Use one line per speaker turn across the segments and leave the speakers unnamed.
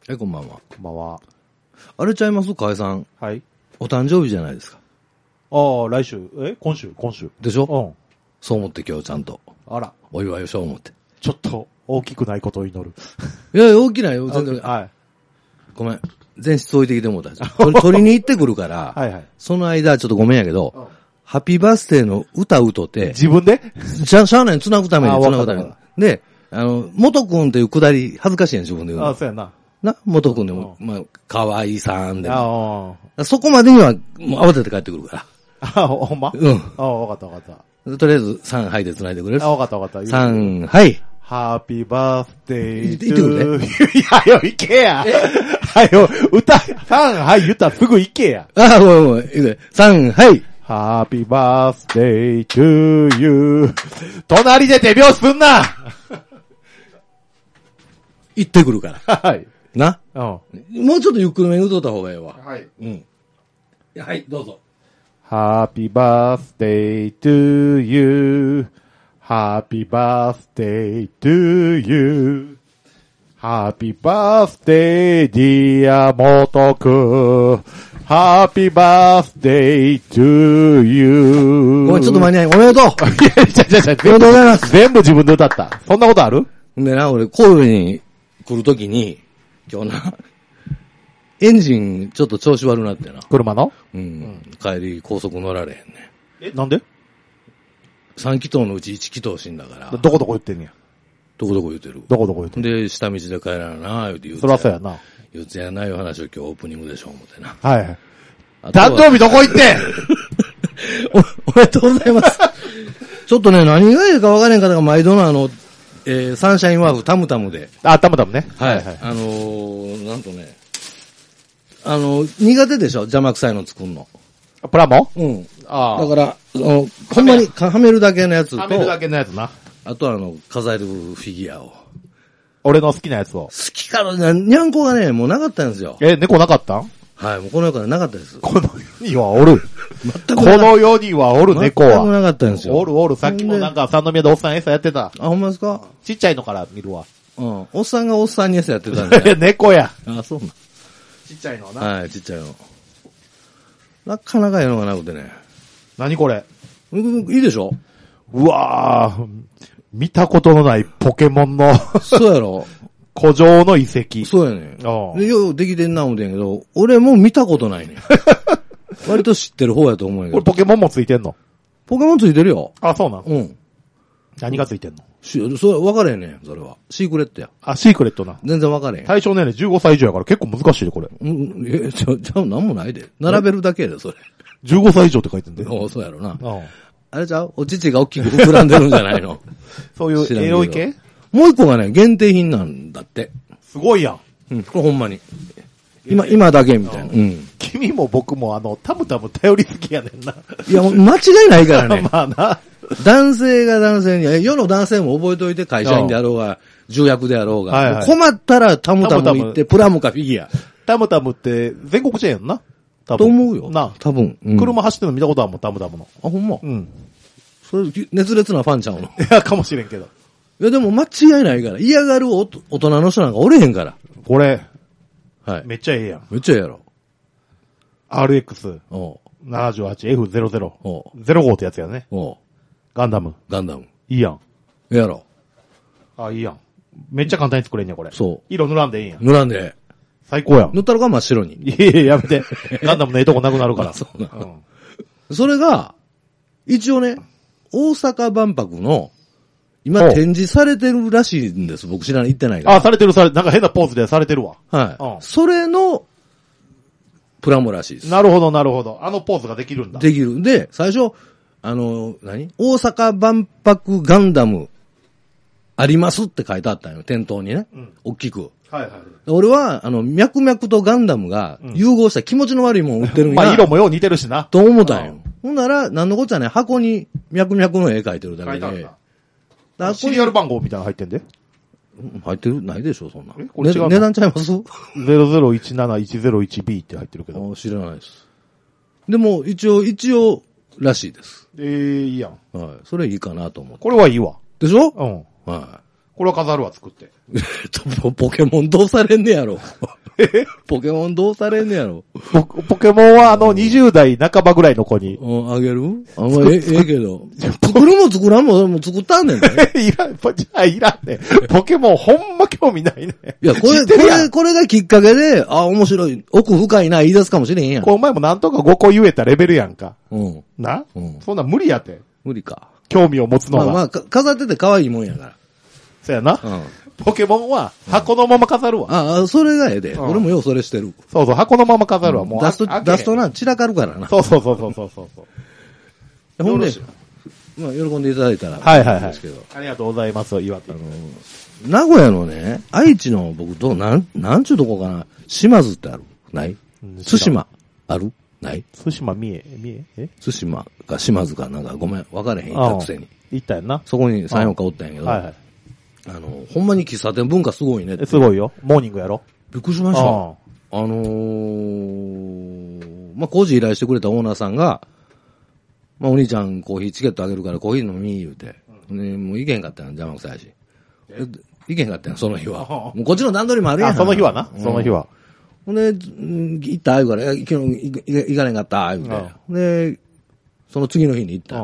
こんばんは。
こんばんは。
あれちゃいます河合さん。
はい。
お誕生日じゃないですか。
ああ、来週、今週。
でしょ？
うん。
そう思って今日ちゃんと。
あら。
お祝いをしよう思って。
ちょっと、大きくないことを祈る。
いや、大きないよ。全然。
はい。
ごめん。前室置いてきてもうた。取りに行ってくるから、
はいはい。
その間ちょっとごめんやけど、ハッピーバースデーの歌うとて、
自分で
しゃあない繋ぐために、
あ
繋ぐために
わか。
で、元くんっていうくだり、恥ずかしいやん、自分で言うの。
あ、そうやな。
な、元くんでも、まあ、かわいいさんでも。
あ
そこまでには、もう慌てて帰ってくるから。
あ、ほんま
うん。
ああ、わかった。
とりあえず、3杯で繋いでくれる？
あ、わかった。
3杯。
ハッピーバースデー。
言ってくれ。
いやよ、行けや。はよ、歌、はい言ったらすぐ行けや。
あ、ごめん。3杯。
ハッピーバースデー to you。隣で手拍子すんな。
行ってくるから。
はい。
な。
うん。
もうちょっとゆっくりめに歌った方がええわ。
はい。
うん。はい、どうぞ。
Happy birthday to you.Happy birthday to you.Happy birthday, dear 元くん。Happy birthday to you.
ごめん、ちょっと間に合い。おめでとう。
いや、
おめでとうございます。
全部自分で歌った。そんなことある？
でな、俺、神戸に来るときに、今日な、エンジンちょっと調子悪なってな。
車の？
うん。帰り高速乗られへんね。
なんで
？3気筒のうち1気筒死んだから。
どこ言ってんねや。
どこ言ってる？
どこ言ってん
で、下道で帰らなな、言うて言うて。
そらそうやな。
言うてやないよ話を今日オープニングでしょ、思ってな。
はい。
誕
誕生日どこ行ってん
おめでとうございます。ちょっとね、何がいいか分からへん方が毎度のサンシャインワーフタムタムで。
あ、たむね。
はい。なんとね、苦手でしょ？邪魔くさいの作んの。
プラモ？
うん。
ああ。
だから、ほんまにはめるだけのやつと、
はめるだけのやつな。
あとは飾るフィギュアを。
俺の好きなやつを。
好きからね、にゃんこがね、もうなかったんですよ。
猫なかったん？
はい、もうこの世からなかったです。
この世にはおる。
全く
この世にはおる、猫は。
全くなかったんですよ。
おる。さっきもなんか三宮でおっさん餌やってた。
あ、ほんまですか？
ちっちゃいのから見るわ。
うん。おっさんがおっさんに餌やってたんで。
猫や。
あ、そうなん。
ちっちゃいのな。
はい、ちっちゃいの。なかなかええのがなくてね。
何これ？
いいでしょ？
うわぁ、見たことのないポケモンの
そうやろ？
古城の遺跡。
そうやね。
ああ
で、ようできてんな思てんけど、俺も見たことないね。割と知ってる方やと思うんやけ
これ
ど。
ポケモンもついてんの？
ポケモンついてるよ。
あ、そうなの？
うん。
何がついてんの？
それ分かれへんねん、それは。シークレットや。
あ、シークレットな。
全然分かれへん。
対象年齢15歳以上やから結構難しいで、これ。
うん、じゃあなんもないで。並べるだけやで、それ。
15歳以上って書いてんで。
おそうやろな。
うん。
あれちゃう？お乳が大きく膨らんでるんじゃないの？
そういうエロい系？
もう一個がね、限定品なんだって。
すごいやん。
うん、これほんまに。今だけみたいな。うん。
君も僕もたむたむ頼りすぎやねんな。
いや、間違いないからね。
まあな。
男性が男性に、世の男性も覚えておいて、会社員であろうが、重役であろうが、
はいはい
困ったらタムタム行って、プラムかフィギュア。
たむたむって全国チェーンやんな。多分
と思うよ。
な。
多分。うん、
車走ってるの見たことあるもん、たむたむの。
あ、ほんま。
うん。
それ、熱烈なファンちゃうの。い
いや、かもしれんけど。
や、でも間違いないから。嫌がる大人の人なんかおれへんから。
これ、
はい。
めっちゃええやん。
めっちゃええやろ。
RX78F00。
おう
05ってやつやね。
おう
ガンダム。
ガンダム。
いいやん。
ええやろ。
あ、いいやん。めっちゃ簡単に作れんねん、これ。
そ
色塗らんでいいんやん。
う。塗らんで。
最高やん。
塗ったのか真っ白に。
いやいや、やめて。ガンダムのええとこなくなるから。
そうな
うん。
それが、一応ね、大阪万博の、今
ほう
展示されてるらしいんです。僕知らない、行ってないから。
あ、されてる、なんか変なポーズでされてるわ。
はい。
うん
それの、プラモらしいです。
なるほど。あのポーズができるんだ。
できる。で、最初、大阪万博ガンダム、ありますって書いてあったんよ。店頭にね。
うん。
大きく。
はいはい。
俺は、脈々とガンダムが融合した気持ちの悪いもん売ってるんや。
まあ、色もよう似てるしな。
と思ったんよ。ほんなら、なんのこっちゃね、箱に脈々の絵描いてるだけで。
書いてあるな。シリアル番号みたいなの入ってんで。
入ってるないでしょ、そんな。
これ違うの
値段ちゃいます？
0017101B って入ってるけど。
知らないです。でも、一応、らしいです。
いいやん。
はい。それいいかなと思って。
これはいいわ。
でしょ？
うん。
はい。
これは飾るわ、作って。
ポケモンどうされんねやろ。ポケモンどうされんねやろ。
ポケモンは20代半ばぐらいの子に。
あげるあんまええけど。作るも作らんも作ったんねんね。
いらん、じゃあいらんね。ポケモンほんま興味ないね。
いや、これがきっかけで、面白い、奥深いな、言い出すかもしれんやん。
お前もなんとか5個言えたレベルやんか。
うん。
な、うん、そんな無理やって。
無理か。
興味を持つのは。
飾ってて可愛いもんやから。
そうやな。うん。ポケモンは箱のまま飾るわ。
それがええで。俺もようそれしてる。
そうそう、箱のまま飾るわ。もう。
出すとな、散らかるからな。
そう。
ほんで、まあ、喜んでいただいたら。
はい。ありがとうございます、岩手。
名古屋のね、愛知の僕なんちゅうとこかな。島津ってあるない津島あるない
津島三重
津島か島津かなんかごめん、分かれへん、行ったくせに。
行ったやんな。
そこに3、4日おったんやけど。はい。ほんまに喫茶店文化すごいねって。
すごいよ。モーニングやろ。
びっくりしました。まあ、工事依頼してくれたオーナーさんが、まあ、お兄ちゃんコーヒーチケットあげるからコーヒー飲み言うて。ね、もう行けへんかったん邪魔くさいし。行けへんかったんその日は。もうこっちの段取りもあるやん。
その日はな。その日は。
ほんで、行った言うから、昨日行かれんかった言うて。で、その次の日に行った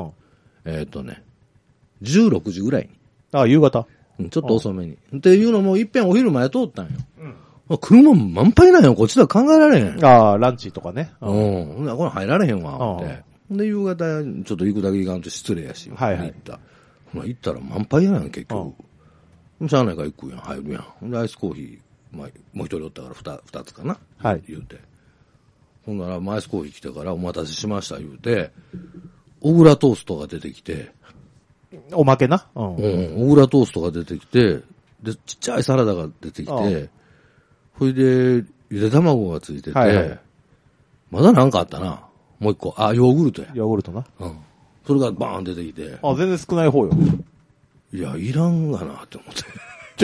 。16時ぐらいに。
夕方。
ちょっと遅めに。っていうのも、いっぺんお昼前通ったんよ。車満杯なんよ。こっちでは考えられへん。
ランチとかね。
これ入られへんわ。って。で、夕方、ちょっと行くだけ行かんと失礼やし。
はい。
行った。行ったら満杯やん、結局。しゃあないから行くやん、入るやん。で、アイスコーヒー、まあ、もう一人おったから二つかな。
はい。
言うて。ほんなら、アイスコーヒー来てからお待たせしました言うて、小倉トーストが出てきて、
おまけな。
小倉トーストが出てきて、で、ちっちゃいサラダが出てきて、それで、ゆで卵がついてて、まだなんかあったな。もう一個。ヨーグルトや。
ヨーグルトな。
それがバーン出てきて。
全然少ない方よ。
いや、いらんがなって思って。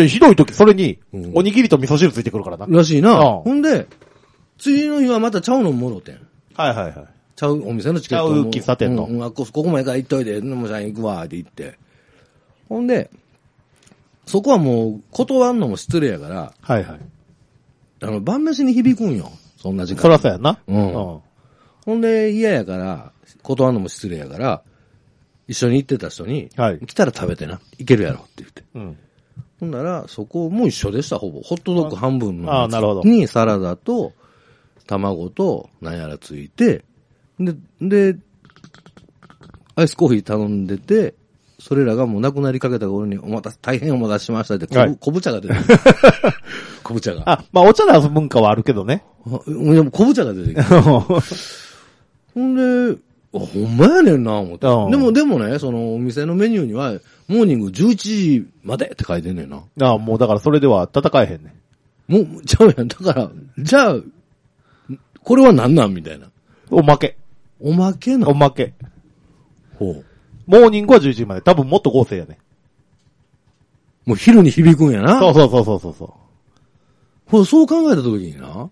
ひどい時、それに、おにぎりと味噌汁ついてくるからな。
らしいな。ほんで、次の日はまたちゃうのもろてん。
はい。
ちゃうお店のチケット
も。ちゃう喫茶店の。
ここまでから行っといて、もうさん行くわ、って言って。ほんで、そこはもう断んのも失礼やから。
はい。
晩飯に響くんよ。そんな時間。
そらそうやな。
ほんで、嫌やから、断るのも失礼やから、一緒に行ってた人に、来たら食べてな。いけるやろって言って。ほんなら、そこも一緒でした、ほぼ。ホットドッグ半分のやつにサラダと、卵と、なんやらついて、で、アイスコーヒー頼んでて、それらがもうなくなりかけた頃に、大変お待たせしましたって、昆布茶が出てくる。昆布茶が。
まあ、お茶出す文化はあるけどね。
でも昆布茶が出てくる。ほんで、ほんまやねんな、思って。でもね、そのお店のメニューには、モーニング11時までって書いてんねんな。
もうだからそれでは戦えへんね
ん。もう、ちゃうやん。だから、じゃあ、これは何なんみたいな。
おまけ。
おまけな。
おまけ。
ほう。
モーニングは11時まで。多分もっと豪勢やね。
もう昼に響くんやな。
そう。
そう考えたときにな。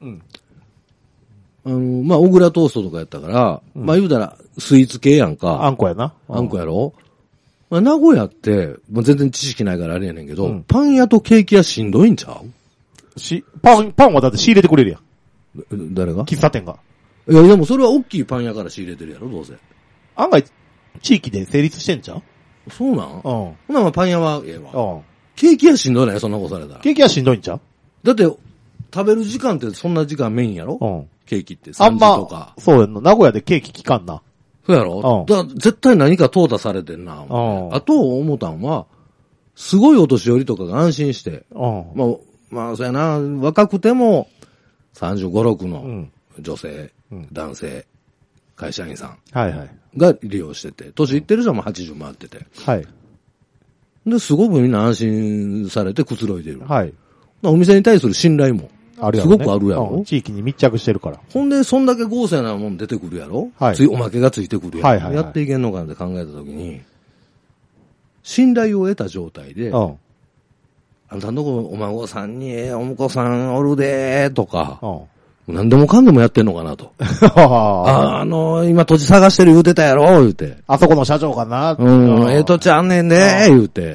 まあ、小倉トーストとかやったから、まあ言うたら、スイーツ系やんか。
あんこやな。
あんこやろ。まあ、名古屋って、まあ、全然知識ないからあれやねんけど、パン屋とケーキ屋しんどいんちゃう
パンはだって仕入れてくれるや
ん。誰が
喫茶店が。
いや、でもそれは大きいパン屋から仕入れてるやろ、どうせ。
案外、地域で成立してんちゃう
そうなんほな、まあパン屋はええわ。ケーキ屋しんどいないそんなことされたら。
ケーキ屋しんどいんちゃう
だって、食べる時間ってそんな時間メインやろケーキって3時とか。
そうやんな。名古屋でケーキ聞かんな。
そうやろだから絶対何か淘汰されてんな。あと思ったんは、すごいお年寄りとかが安心して。まあ、そうやな、若くても、35、6の女性、男性、会社員さんが利用してて、年いってる人も80回ってて。で、すごくみんな安心されてくつろいでる。お店に対する信頼も。すごくあるやろ、
地域に密着してるから。
ほんで、そんだけ豪勢なもん出てくるやろおまけがついてくるやろやっていけんのかなって考えたときに、信頼を得た状態で、あんたんとこお孫さんにお婿さんおるでーとか、何でもかんでもやってんのかなと。今土地探してる言うてたやろ言うて。
あそこの社長かな
土地あんねんでー言うて。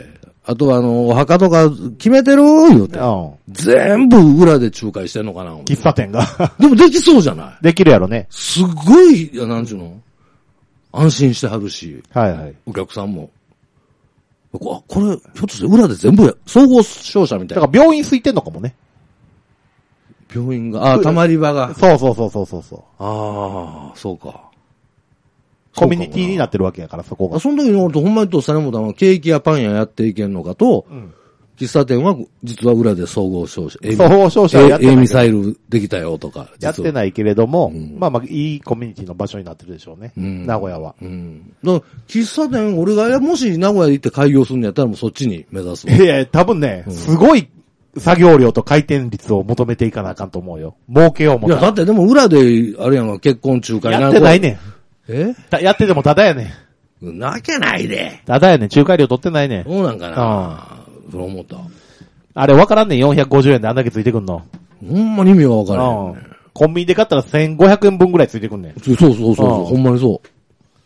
あとはお墓とか決めてる言うて。全部裏で仲介してんのかな。
喫茶店が。
でもできそうじゃない
できるやろね。
すごい、なんちゅうの安心してはるし。
はいはい。
お客さんも。これ、ひょっとして裏で全部総合商社みたいな。
だから病院空いてんのかもね。
病院が、たまり場が。
そう。
ああ、そうか。
コミュニティになってるわけやから、そこが。
その時に俺とほんまにとされもたのはケーキやパン屋やっていけんのかと、喫茶店は実は裏で総合商社。
総合商社やってない。
ミサイルできたよとか。
やってないけれども、まあいいコミュニティの場所になってるでしょうね。名古屋は。
だから喫茶店、俺がもし名古屋で行って開業するんやったらもうそっちに目指す。
いや、多分ね、すごい作業量と回転率を求めていかなあかんと思うよ。儲けようも
いや、だってでも裏で、あれやんか、結婚仲介
やってないねん。やっててもただやね
ん。なわけないで。
ただやねん。仲介料取ってないねん。
そうなんかな。そう思った。
あれ分からんねん。450円であんだけついてくんの。
ほんまに意味が分からん、ね。
コンビニで買ったら1500円分ぐらいついてくんねん。
そう。ほんまにそう。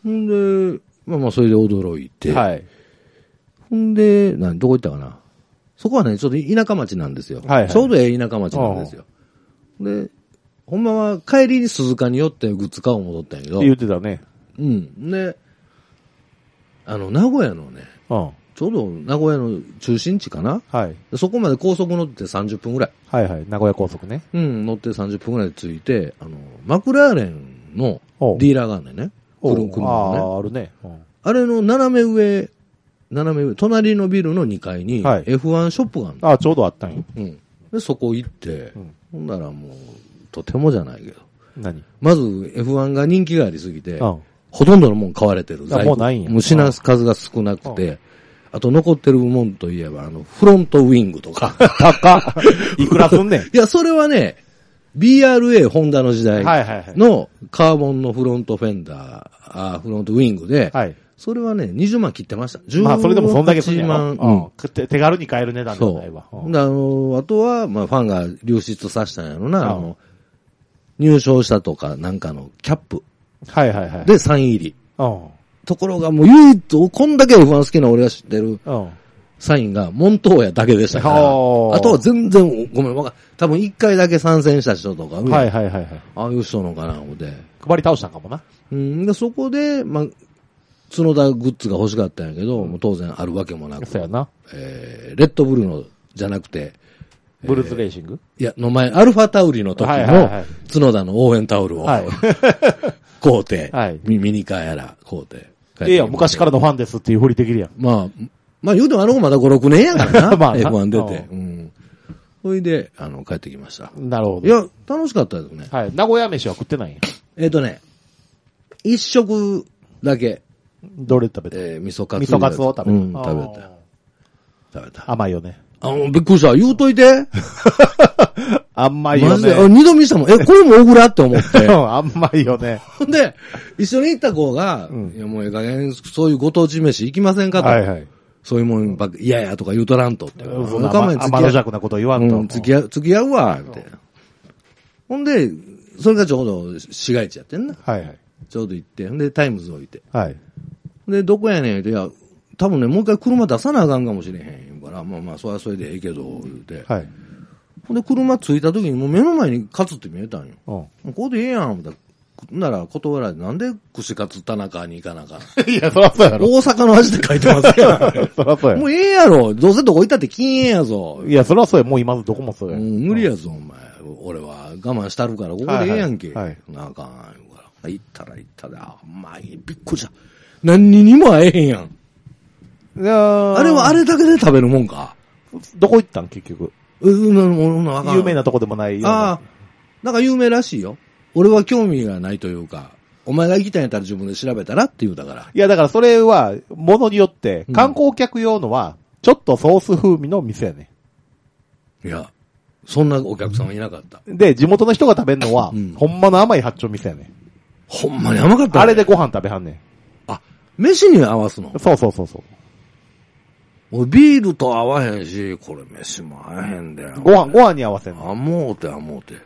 んで、まあそれで驚いて。
はい。
ほんで、どこ行ったかな。そこはね、ちょっと田舎町なんですよ。はいはい、ちょうど田舎町なんですよ。で、ほんまは帰りに鈴鹿に寄ってグッズ買おう戻ったんやけど。
言ってたね。
で、名古屋のね、ちょうど名古屋の中心地かな。はい。そこまで高速乗って30分ぐらい。
はいはい。名古屋高速ね。
乗って30分ぐらいで着いて、マクラーレンのディーラーがあるんだよね。
あるね。
あれの斜め上、隣のビルの2階に F1 ショップがある
の。ちょうどあったんよ。
で、そこ行って、ほんならもう、とてもじゃないけど。
何
まず F1 が人気がありすぎて、ほとんどのもん買われてる。
もうないんや。
もう品数が少なくて、あと残ってるもんといえば、フロントウィングとか。
高いくらすんねん。
いや、それはね、BRA ホンダの時代のカーボンのフロントフェンダー、フロントウィングで、それはね、20万切ってました。
まあ、それでもそんだけすんねん。
万。
手軽に買える値段じゃないわ。
あとは、まあ、ファンが流出させたんやろな、入賞したとかなんかのキャップ。で、サイン入り。ところがもう唯一、こんだけ F1 好きな俺が知ってる、サインがモントーヤだけでしたから、あとは全然、ごめん、多分1回だけ参戦した人とか、ああいう人のかな、思って。
配り倒したんかもな。
で、そこで、まあ、角田グッズが欲しかったんやけど、もう当然あるわけもなく。
そうやな。
レッドブルの、じゃなくて、
ブルースレーシング
いや、の前、アルファタウリの時の、角田の応援タオルを、買うて、ミニカーやら、買うて。
いや、昔からのファンですっていうふりできるやん。
まあ言うてもまだ5、6年やからな。まあ、F1 出て。それで、帰ってきました。
なるほど。
いや、楽しかったですね。
はい。名古屋飯は食ってないんや。
一食だけ。
どれ食べた
味噌カツ。
味噌カツを食べた。
食べた。
甘いよね。
びっくりした。言うといて。
甘いよね。
マジで、二度見したもん。これも小倉って思って。
甘いよね。
ほんで、一緒に行った子が、いやもう加減、そういうご当地飯行きませんかと。そういうもんばっか、嫌やとか言うとらんとって。
天の弱なこと言わんと。
付き合うわ、って。ほんで、それがちょうど市街地やってんな。ちょうど行って。ほんで、タイムズ置いて。で、どこやねんって、いや、多分ね、もう一回車出さなあかんかもしれへんから、まあ、それはそれでええけど、言うて。ほんで、車着いた時にもう目の前にカツって見えたんよ。ここでええやん、思ったら。なら断られて、なんで串カツ田中に行かなあかん。
いや、そらそうやろ。
大阪の味って書いてますやん。
そらそうや。
もうええやろ。どうせどこ行ったって禁煙やぞ。
いや、そらそうや。もう今どこもそうや。
無理やぞ、お前。俺は我慢したるから、ここでええやんけ。なあかん。行ったら、まあ、びっくりした。何にも会えへんやん。あれはあれだけで食べるもんか。
どこ行ったん結局。有名なとこでもないよ。
なんか有名らしいよ。俺は興味がないというか、お前が行きたいんやったら自分で調べたらって言うだから。
いや、だからそれは、ものによって、観光客用のは、ちょっとソース風味の店やね。
いや、そんなお客さんはいなかった。
で、地元の人が食べるのは、ほんまの甘い八丁店やね。
ほんまに甘かった、ね。
あれでご飯食べはんねん。
飯に合わすの？
そう。
俺ビールと合わへんし、これ飯も合わへんだよ。
ご飯に合わせんの。
思うて。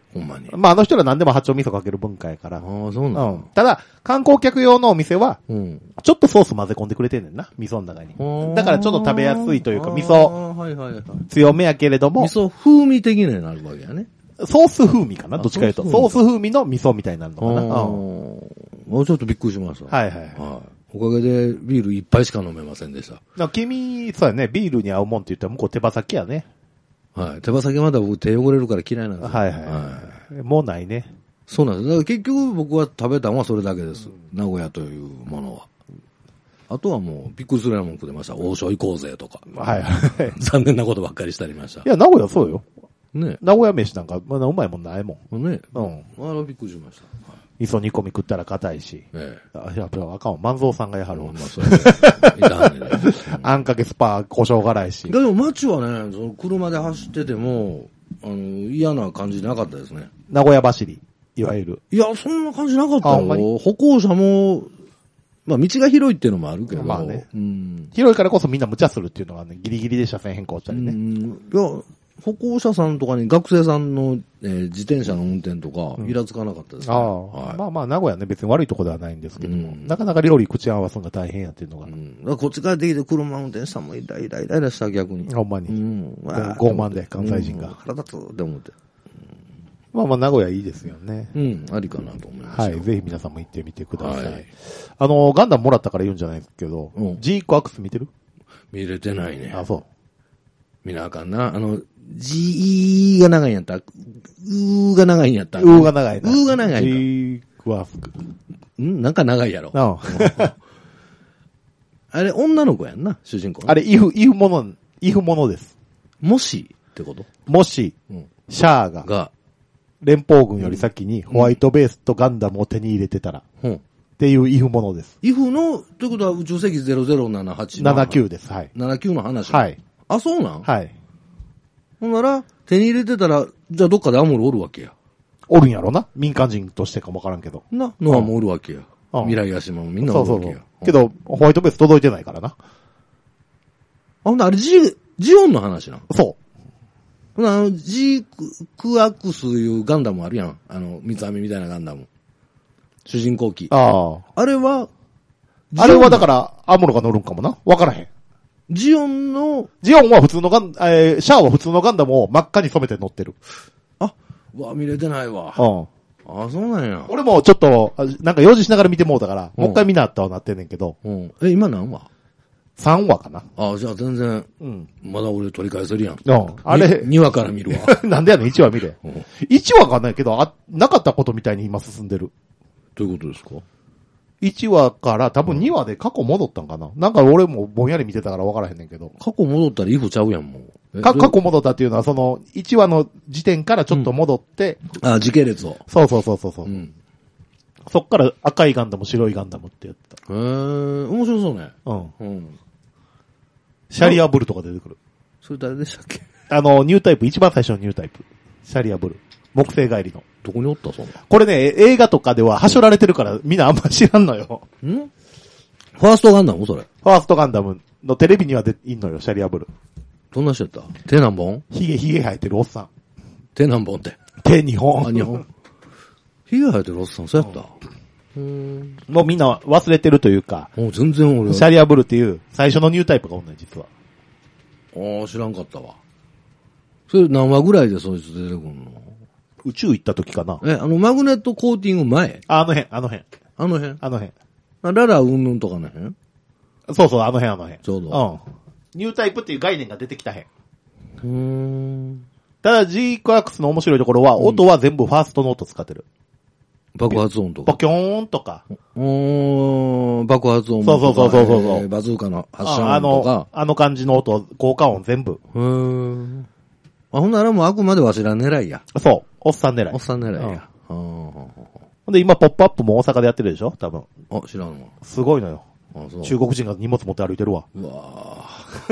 ほんまに。
まあ、あの人ら何でも八丁味噌かける文化やから。
ああ、そうなの、
ただ、観光客用のお店は、
うん。
ちょっとソース混ぜ込んでくれてんねんな。味噌の中に。だからちょっと食べやすいというか、味噌、
はいはいはい。
強めやけれども。
味噌風味的になるわけやね。
ソース風味かなどっちかいうと。ソース風味の味噌みたいになるのかな。
もうちょっとびっくりしました。
はいはい。
おかげでビール一杯しか飲めませんでした。
君、そうやね、ビールに合うもんって言ったら向こう手羽先やね。
はい。手羽先まだ僕手汚れるから嫌いなんですよ。
はいはい。はい、もうないね。
そうなんです。だから結局僕は食べたのはそれだけです。名古屋というものは。あとはもうびっくりするようなもん食ってました。王将行こうぜとか。はいはい。残念なことばっかりしたりました。
いや、名古屋そうよ。
ね。
名古屋飯なんか、まだうまいもんないもん。
ね。うん。びっくりしました。
味噌煮込み食ったら硬いし。やっぱあかん。万蔵さんがやはるわ。まあ、そう
あ
んかけスパ、胡椒辛いし。
でも街はね、その車で走ってても、嫌な感じなかったですね。
名古屋走り、いわゆる。
いや、そんな感じなかったよ。歩行者も、まあ道が広いっていうのもあるけど。
まあね。広いからこそみんな無茶するっていうのがね、ギリギリで車線変更したりね。い
や、歩行者さんとかに学生さんの、自転車の運転とか、イラつかなかったですね。
まあまあ、名古屋ね、別に悪いとこではないんですけども、なかなか料理口合わすのが大変やっていうのが。
こっちからできて車運転したもんイライラした、逆に。
ほんまに。傲慢で、関西人が。
腹立つって思って。
まあまあ、名古屋いいですよね。
ありかなと思います。
はい。ぜひ皆さんも行ってみてください。ガンダムもらったから言うんじゃないですけど、ジーコアクス見てる？
見れてないね。
あ、そう。
見なあかんな。G が長いんやった。U が長いんやった。
U が長いな。
U が長い。
ジークワスク。
なんか長いやろ。あれ、女の子やんな、主人公。
あれ、イフものです。
もしってこと？
もし、シャアが、連邦軍より先にホワイトベースとガンダムを手に入れてたら、っていうイフものです。
イフの、ということは宇宙世紀0078。
79です。はい。
79の話。
はい。
あ、そうなん？
はい。
ほんなら、手に入れてたら、じゃあどっかでアムロおるわけや。
おるんやろな。民間人としてかもわからんけど。
ノアもおるわけや。未来屋島もみんなおるわけや。
けど、ホワイトベース届いてないからな。
ほんなら、あれジオンの話な。
そう。
ほんなら、ジークアクスいうガンダムあるやん。三つ編みみたいなガンダム。主人公機。あれは
だから、アムロが乗るんかもな。わからへん。
ジオンは
普通のシャアは普通のガンダムを真っ赤に染めて乗ってる。
見れてないわ。そうなんや。
俺もちょっと、なんか用事しながら見てもうたから、もう一回見なったはなってんねんけど。
今何話？
3 話かな。
じゃあ全然、まだ俺取り返せるやん。
あれ。
2話から見るわ。
なんでやねん、1話見れ。1話かないけど、なかったことみたいに今進んでる。
どういうことですか
？1話から多分2話で過去戻ったんかな。なんか俺もぼんやり見てたから分からへんねんけど。
過去戻ったらイフちゃうやん、もう。
過去戻ったっていうのは、その、1話の時点からちょっと戻って。
時系列を。
そう。そっから赤いガンダム、白いガンダムってやった。
面白そうね。
シャリアブルとか出てくる。
それ誰でしたっけ？
ニュータイプ、一番最初のニュータイプ。シャリアブル。木星帰りの。
どこにおったそんな。
これね、映画とかでははしょられてるからみんなあんま知らんのよ。
ファーストガンダムそれ。
ファーストガンダムのテレビにはいんのよ、シャリアブル。
どんな人やった？手何本？
ヒゲ生えてるおっさん。
手何本って。
手2本。
2本。ヒゲ生えてるおっさん、そうやった？
もうみんな忘れてるというか。
全然俺。
シャリアブルっていう最初のニュータイプがおんねん、実は。
知らんかったわ。それ何話ぐらいでそいつ出てくるの？
宇宙行った時かな。
マグネットコーティング前？
あの辺。
ララうんぬんとかの辺？
そう、あの辺。
ちょうど。
ニュータイプっていう概念が出てきた辺。ただ、ジークアクスの面白いところは、音は全部ファーストの音使ってる。
爆発音とか。
ボキョーンとか。
爆発音
とか。そう。
バズーカの発射音とか。
あの感じの音、効果音全部。
ほんならもうあくまでわしら狙いや。
そう。おっさん狙い。
おっさん狙いや。
ほんで、今、ポップアップも大阪でやってるでしょ多分。
知らんわ。
すごいのよ。中国人が荷物持って歩いてるわ。
うわ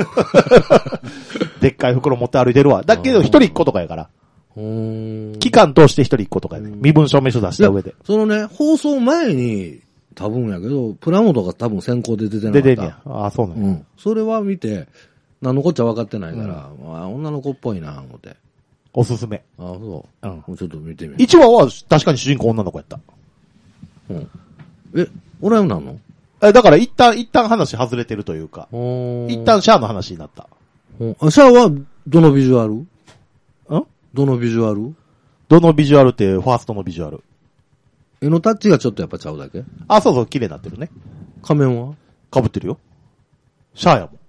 でっかい袋持って歩いてるわ。だけど、一人一個とかやから。期間通して一人一個とかやね。身分証明書出した上で。
そのね、放送前に、多分やけど、プラモとか多分先行で出てなかった。
出てんねや。そうなの。
それは見て、何のこっちゃ分かってないから、女の子っぽいな、思って。
おすすめ。
あ、そう。うん。もうちょっと見てみる。
1話は確かに主人公女の子やった。
うん。おらんなんの？
だから一旦話外れてるというか。一旦シャアの話になった。
シャアはどのビジュアル？どのビジュアル？
どのビジュアルってファーストのビジュアル。
絵のタッチがちょっとやっぱちゃうだけ？
あ、そうそう、綺麗になってるね。
仮面は？
被ってるよ。シャアやもん。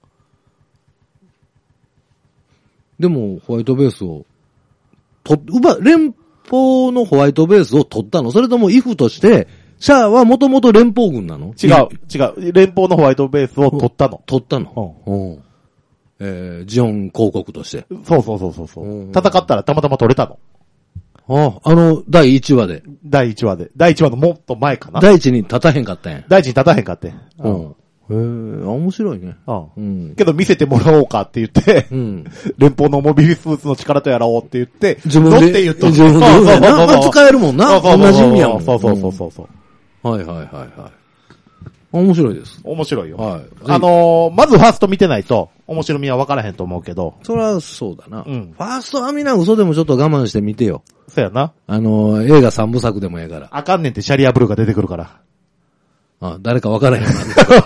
でも、ホワイトベースを、連邦のホワイトベースを取ったの？それともイフとして、シャアはもともと連邦軍なの？
違う。連邦のホワイトベースを取ったの。
取ったの。ジオン公国として。
そう。戦ったらたまたま取れたの。
第1話で。
第1話のもっと前かな。
第1に立たへんかったんや。
第1に立たへんかって。
面白いね。
けど見せてもらおうかって言って、連邦のモビルスーツの力とやろうって言って、
自分で言っとる。使えるもんな。同じ意味やもん。
そう。
はい。面白いです。
面白いよ。はい。まずファースト見てないと、面白みは分からへんと思うけど。
そりゃそうだな。ファーストはみんな嘘でもちょっと我慢して見てよ。
そうやな。
映画3部作でもええから。
あかんねんってシャリアブルーが出てくるから。
誰か分からへんな。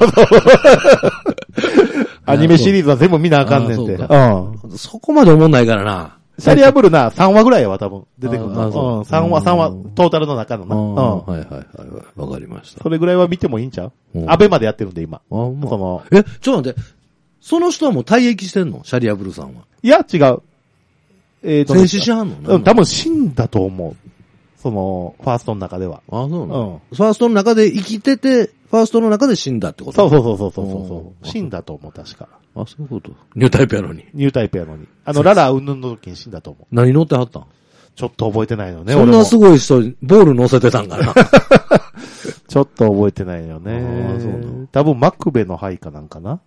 アニメシリーズは全部見なあかんねんって。
そこまで思んないからな。
シャリアブルな、3話ぐらいは多分出てくるの。3話、トータルの中のな。
はい。わかりました。
それぐらいは見てもいいんちゃう？アベまでやってるんで、今。
ちょっと待って。その人はもう退役してんの？シャリアブルさんは。い
や、違う。
戦死しはんの？
多分死んだと思う。ファーストの中では。
そうなの？ファーストの中で生きてて、ファーストの中で死んだってこと？
そう。死んだと思う、確か。
そういうこと。ニュータイプやのに。
ララウンヌの時に死んだと思う。
何乗ってはったん？
ちょっと覚えてないのね。
そんなすごい人、ボール乗せてたんかな。
ちょっと覚えてないよね。多分マクベの灰かなんかな。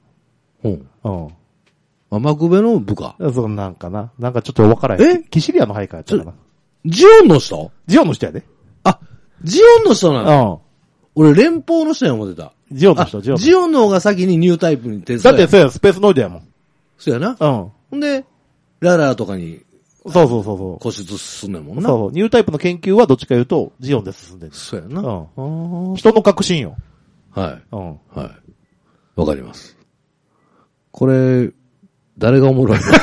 マクベの部下？
そうなんかな。なんかちょっとわからへん。キシリアの灰かやったかな。
ジオンの人？
ジオンの人やで。
ジオンの人なの？俺連邦の人や思ってた。
ジオンの人、
ジオンの方が先にニュータイプに転
生。だってそうや、スペースノイドやもん。
そうやな。ほんで、ララとかに。
そう。
固執進んでんもんな。
そう。ニュータイプの研究はどっちか言うと、ジオンで進んでる。
そうやな。
人の革新よ。
はい。わかります。これ、誰がおもろいの？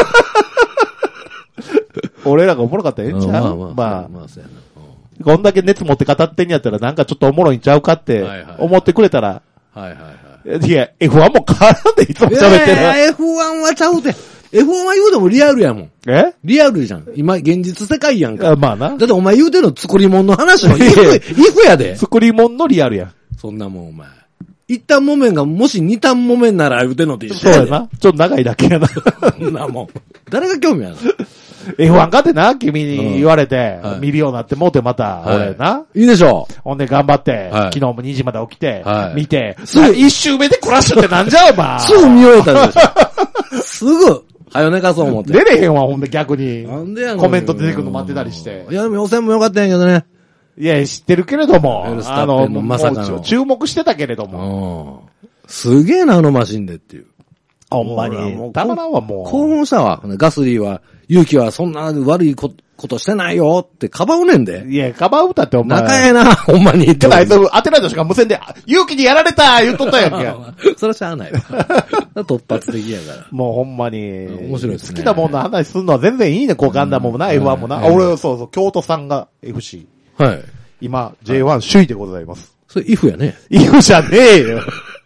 俺らがおもろかったらええんちゃう？まあ、そうやな。こんだけ熱持って語ってんやったらなんかちょっとおもろいんちゃうかって思ってくれたら。いや、F1 も変わらんでいつも喋ってる。
F1 はちゃうて。F1 は言うてもリアルやもん。リアルじゃん。今、現実世界やんか。
まあな。
だってお前言うてんの作り物の話のイフやで。
作り物のリアルやん。
そんなもんお前。一旦木綿がもし二旦木綿なら言うてんのって一緒
やで。そうやな。ちょっと長いだけやな。そ
んなもん。誰が興味あるの？
F1 かってな、君に言われて、見るようになってもうてまた、俺な。
いいでしょう。
ほんで頑張って、昨日も2時まで起きて、見て、
すぐ
一周目でクラッシュってなんじゃお前。
すぐ見終えたでしょ。すぐ、はよ寝かそう思って。
出れへんわ、ほんで逆に。
なんでやの？
コメント出てくるの待ってたりして。
いや、でも予選も良かったんやけどね。
いや、知ってるけれども、
まさかの
注目してたけれども。
すげえな、あのマシンでっていう。
ほんまに。たまらんわ、もう。
興奮したわ。ガスリーは、勇気はそんな悪いことしてないよってかばうねんで。
いや、かばうたってお前。
仲ええな、ほんまに。
ってあいつ、当てないとしか無線で、勇気にやられた言っとったやんけ。
それはしゃあないわ。突発的やから。
もうほんまに。
面白いですね。
好きなもんの話すんのは全然いいね、ガンダムもな、F1 もな。俺、京都さんが FC。
はい。
今、J1 首位でございます。
それ、イフやね。
イフじゃねえよ。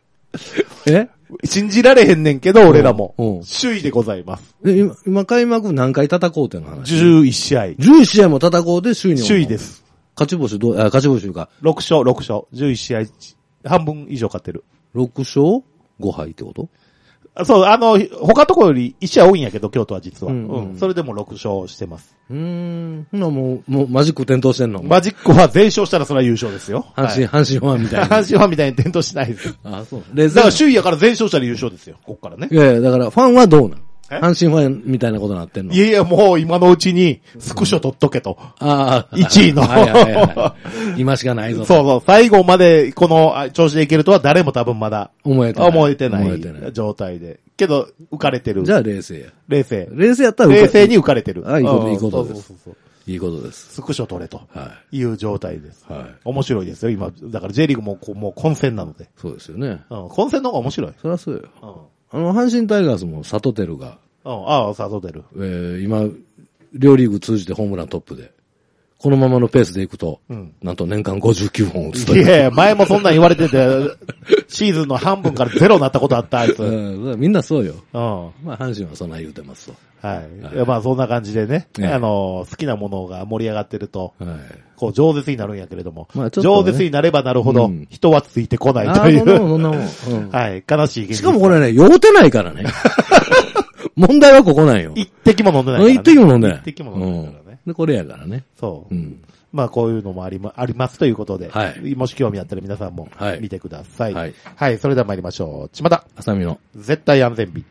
信じられへんねんけど、俺らも。首位でございます。
今開幕何回叩こうっての話。
11試合。
11試合も叩こうで首位に。
首位です。
勝ち星勝ち星か。
6勝。11試合、半分以上勝ってる。
6勝 ?5 敗ってこと？
そう、他とこより1試合多いんやけど、京都は実は。それでも6勝してます。
もうマジック点灯してんの？
マジックは全勝したらそれは優勝ですよ。
阪神ファンみたいな。
阪神ファンみたいに点灯しないです。
そう。
だから首位やから全勝したら優勝ですよ、こっからね。
いやだからファンはどうなん？ 阪神ファンみたいなことになってんの？
いやいや、もう今のうちにスクショ取っとけと。
ああ。
1位の。
はいはいはい。今しかないぞ。
そうそう。最後までこの調子でいけるとは誰も多分まだ思えてない状態で。けど、浮かれてる。
じゃあ冷静や。
冷静
やったら
冷静に浮かれてる。
ああ、いいことです。いいことです。
スクショ取れと。いう状態です。はい。面白いですよ、今。だから J リーグも混戦なので。
そうですよね。
混戦の方が面白い。
そりゃそうよ。阪神タイガースもサトテルが。
サトテル。
今、両リーグ通じてホームラントップで。このままのペースでいくと、なんと年間59本打つという。
いやいや、前もそんなん言われてて、シーズンの半分からゼロになったことあった、あいつ。
みんなそうよ。まあ、阪神はそんな言うてます
と。はい。まあ、そんな感じでね、好きなものが盛り上がってると、こう、饒舌になるんやけれども、饒舌になればなるほど、人はついてこないという。
そんなもん。
はい。悲しい現実。
しかもこれね、酔うてないからね。問題はここなんよ。
一滴も飲んでないからね。
一滴も飲んでない。
一滴も飲んでないからね。
で、これやからね。
そう。まあ、こういうのもありますということで、もし興味あったら皆さんも見てください。はい。それでは参りましょう。ちまた。
あさみの
絶対安全日。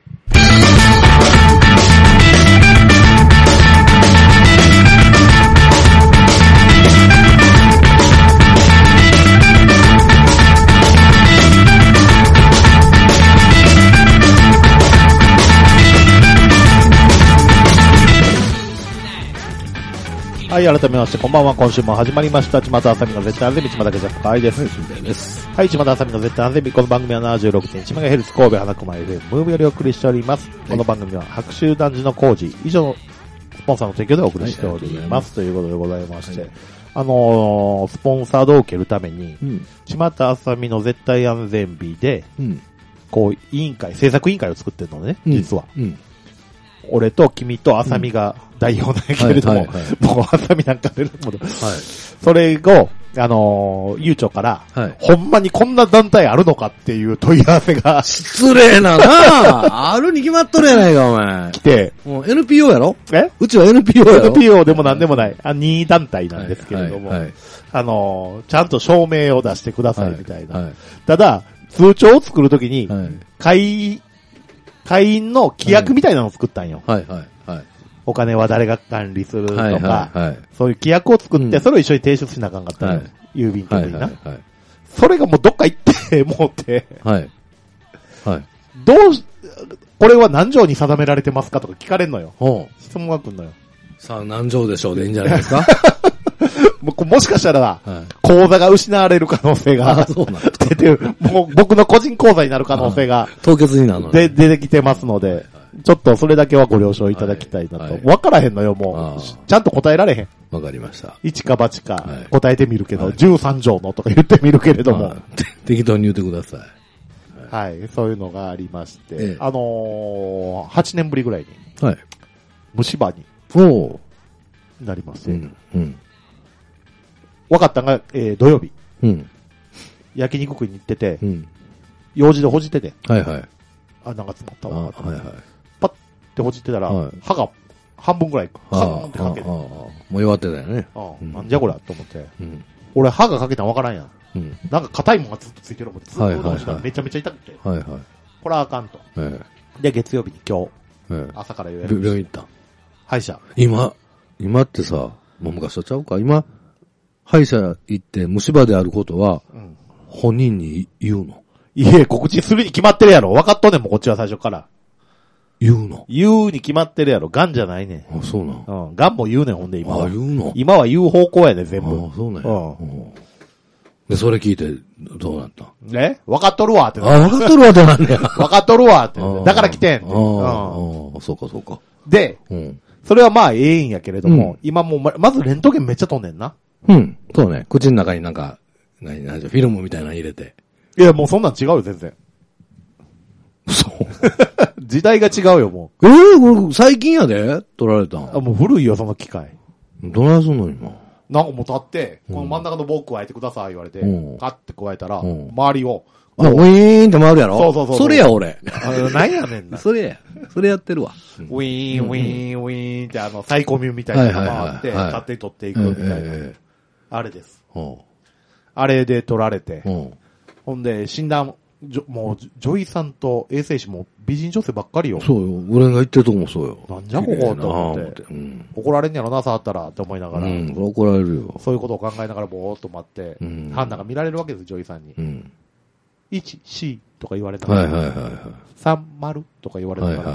はい、改めまして、こんばんは。今週も始まりました。ちまたあさみの絶対安全日、ちまたけじゃかいです。はい、ちまたあさみの絶対安全日。この番組は 76.1MHz 神戸花熊 FM ムーブよりお送りしております。この番組は白州男児の工事以上のスポンサーの提供でお送りしております。ということでございまして、スポンサードを受けるために、ちまたあさみの絶対安全日で、こう、制作委員会を作ってるのね、実は。俺と君とあさみが代表なんやけれども、もうあさみなんか出るもの。それを、悠長から、ほんまにこんな団体あるのかっていう問い合わせが。
失礼なあるに決まっとるやないか、お前。
来て。
もう NPO やろ？うちは NPO やろ？
NPO でもなんでもない。2団体なんですけれども、ちゃんと証明を出してくださいみたいな。ただ、通帳を作るときに、会員の規約みたいなのを作ったんよ。お金は誰が管理するとか、そういう規約を作って、それを一緒に提出しなあかんかったの。郵便局にな。それがもうどっか行って、もうって。これは何条に定められてますかとか聞かれんのよ。質問が来んのよ。
さあ、何条でしょうでいいんじゃないですか
もしかしたら、口座が失われる可能性が出てる。もう僕の個人口座になる可能性が
凍結になるの
で出てきてますので、ちょっとそれだけはご了承いただきたいなと。わからへんのよ、もう。ちゃんと答えられへん。
わかりました。
一か八か答えてみるけど、13条のとか言ってみるけれども。
適当に言ってください。
はい、そういうのがありまして、8年ぶりぐらいに、虫歯になりまして、分かったのが、土曜日。焼肉食いに行ってて、用事でほじってて。なんか詰まったわ。パッてほじってたら、歯が半分ぐらい、カーンってかけて。
もう弱ってたよね。
なんじゃこりゃと思って。俺歯がかけたの分からんやん。なんか硬いもんがずっとついてるもん。ずっとしたらめちゃめちゃ痛くて。これはあかんと。で、月曜日に今日、朝から予約して。
病院行った。
歯医者。
今ってさ、もう昔とちゃうか今、歯医者行って虫歯であることは、本人に言うの？
いえ、告知するに決まってるやろ。分かっとんねんもん、こっちは最初から。
言うの？
言うに決まってるやろ。癌じゃないねん。
あ、そうなん。
癌も言うねん、ほんで今は。
言うの？
今は言う方向やねん、全部。
そうね。で、それ聞いて、どうなった？
分かっとるわって。
分かっとるわってなんだよ。
分かっとるわって。だから来てんって。
そうか、そうか。
で、それはまあええんやけれども、今もうまずレントゲンめっちゃ飛んねんな。
そうね。口の中になんか、フィルムみたいなの入れて。
いや、もうそんなん違うよ、全然。
そう。
時代が違うよ、も
う。これ最近やで取られたん。
もう古いよ、その機械。
どないすんの今。
なんかもう立って、この真ん中の棒加えてください言われて、カッて加えたら、周りを。
ウィーンって回るやろ？
そう。
それや、俺。
何やねんな。
それやってるわ。
ウィーン、ウィーン、ウィーンってサイコミュみたいなのが回って、勝手に取っていくみたいな。あれです。あれで取られて、ほんで、診断もう、女医さんと衛生士も美人女性ばっかりよ。
そうよ。俺が言ってるとこもそうよ。
なんじゃここって思って。怒られんやろな、触ったらって思いながら。
怒られるよ。
そういうことを考えながらぼーっと待って、判断が見られるわけです、女医さんに。1、C とか言われたから。3、丸とか言われたから。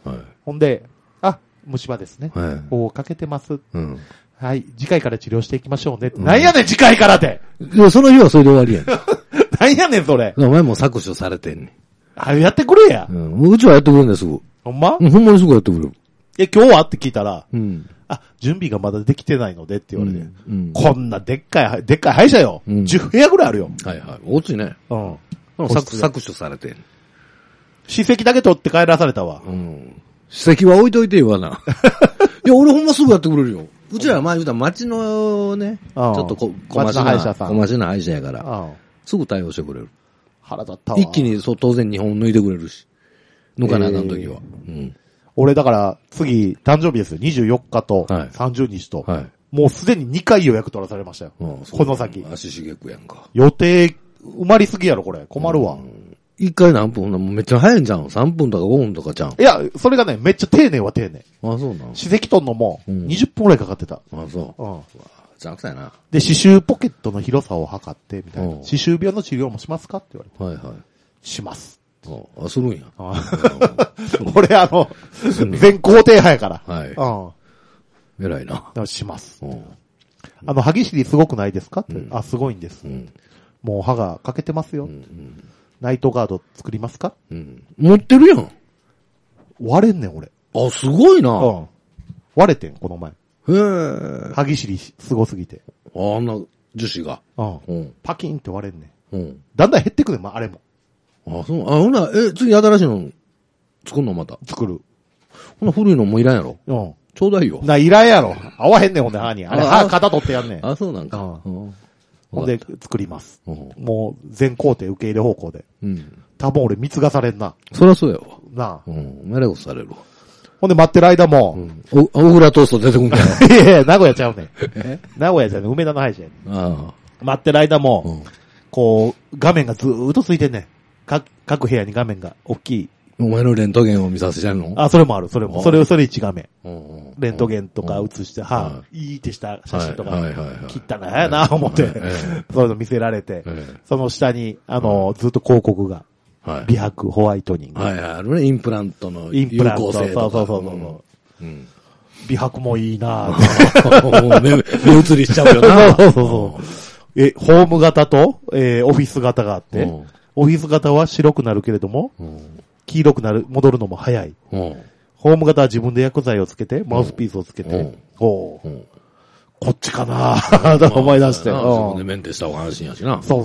ほんで、虫歯ですね。こうかけてます。はい、次回から治療していきましょうね。なんやねん、次回からって。
いや、その日はそれで終わりやん。
なんやねん、それ。
お前も搾取されてんねん。
やってくれや。
うちはやってくれんだよ、すぐ。
ほんま？
ほんまにすぐやってくれる。
今日はって聞いたら、準備がまだできてないのでって言われて。こんなでっかい歯医者よ。10部屋ぐらいあるよ。
はいはい。大きいね。搾取されてん。
歯石だけ取って帰らされたわ。
歯石は置いといて言わな。いや、俺ほんますぐやってくれるよ。うちらは前言うたら町のね、ちょっと小町な歯医者やから、すぐ対応してくれる。
腹立ったわ。
一気に当然日本抜いてくれるし。抜かなあかんときは。
俺だから、次、誕生日ですよ。24日と30日と。もうすでに2回予約取らされましたよ。この先。
足しげくやんか。
予定、埋まりすぎやろ、これ。困るわ。
1回何分？もうめっちゃ早いんじゃん。3分とか5分とかじゃん。
いや、それがね、めっちゃ丁寧は丁寧。
あ、そうなの？
歯石取んのも、20分くらいかかってた。
あ、そう。ざくさやな。
で、歯周ポケットの広さを測って、みたいな。歯周病の治療もしますかって言われて。します。
するんや。
俺全工程派やから。
偉いな。
します。歯ぎしりすごくないですかって。すごいんです。もう歯が欠けてますよ。ナイトガード作りますか？
持ってるやん。
割れんねん、俺。
すごいな。
割れてん、この前。歯ぎしりすごすぎて。
あんな樹脂が。
パキンって割れんねん。だんだん減ってくねん、あれも。
そう。ほな、次新しいの作るのまた。
作る。
ほな、古いのもいらんやろ。ちょうだいよ。
いらんやろ。合わへんねん、ほんで歯に。あれ、歯型取ってやんねん。
そうなんか。
ほんで、作ります。もう、全工程受け入れ方向で。多分俺、貢がされんな。
そりゃそうやわ。
なあ。
めれこされるわ。
ほんで、待ってる間も。
小倉トースト出てくんだよ。
いや名古屋ちゃうねん。名古屋ちゃうねん。梅田の歯医者やねん。待ってる間も、こう、画面がずーっとついてんねん。各部屋に画面が大きい。
お前のレントゲンを見させちゃうの？
それもある、それも。それ1画面。レントゲンとか映して、いいってした写真とか、切ったなやな、思って、そういうの見せられて、その下に、ずっと広告が、美白、ホワイトニング。
あるね、インプラントの有効性とか。そう。
美白もいいなぁ。
目移りしちゃうよな。
そう。ホーム型と、オフィス型があって、オフィス型は白くなるけれども、黄色く戻るのも早い。ホーム型は自分で薬剤をつけて、マウスピースをつけて、こっちかなぁ、と思い出して。
自分でメンテした方が安心やしな。
そう。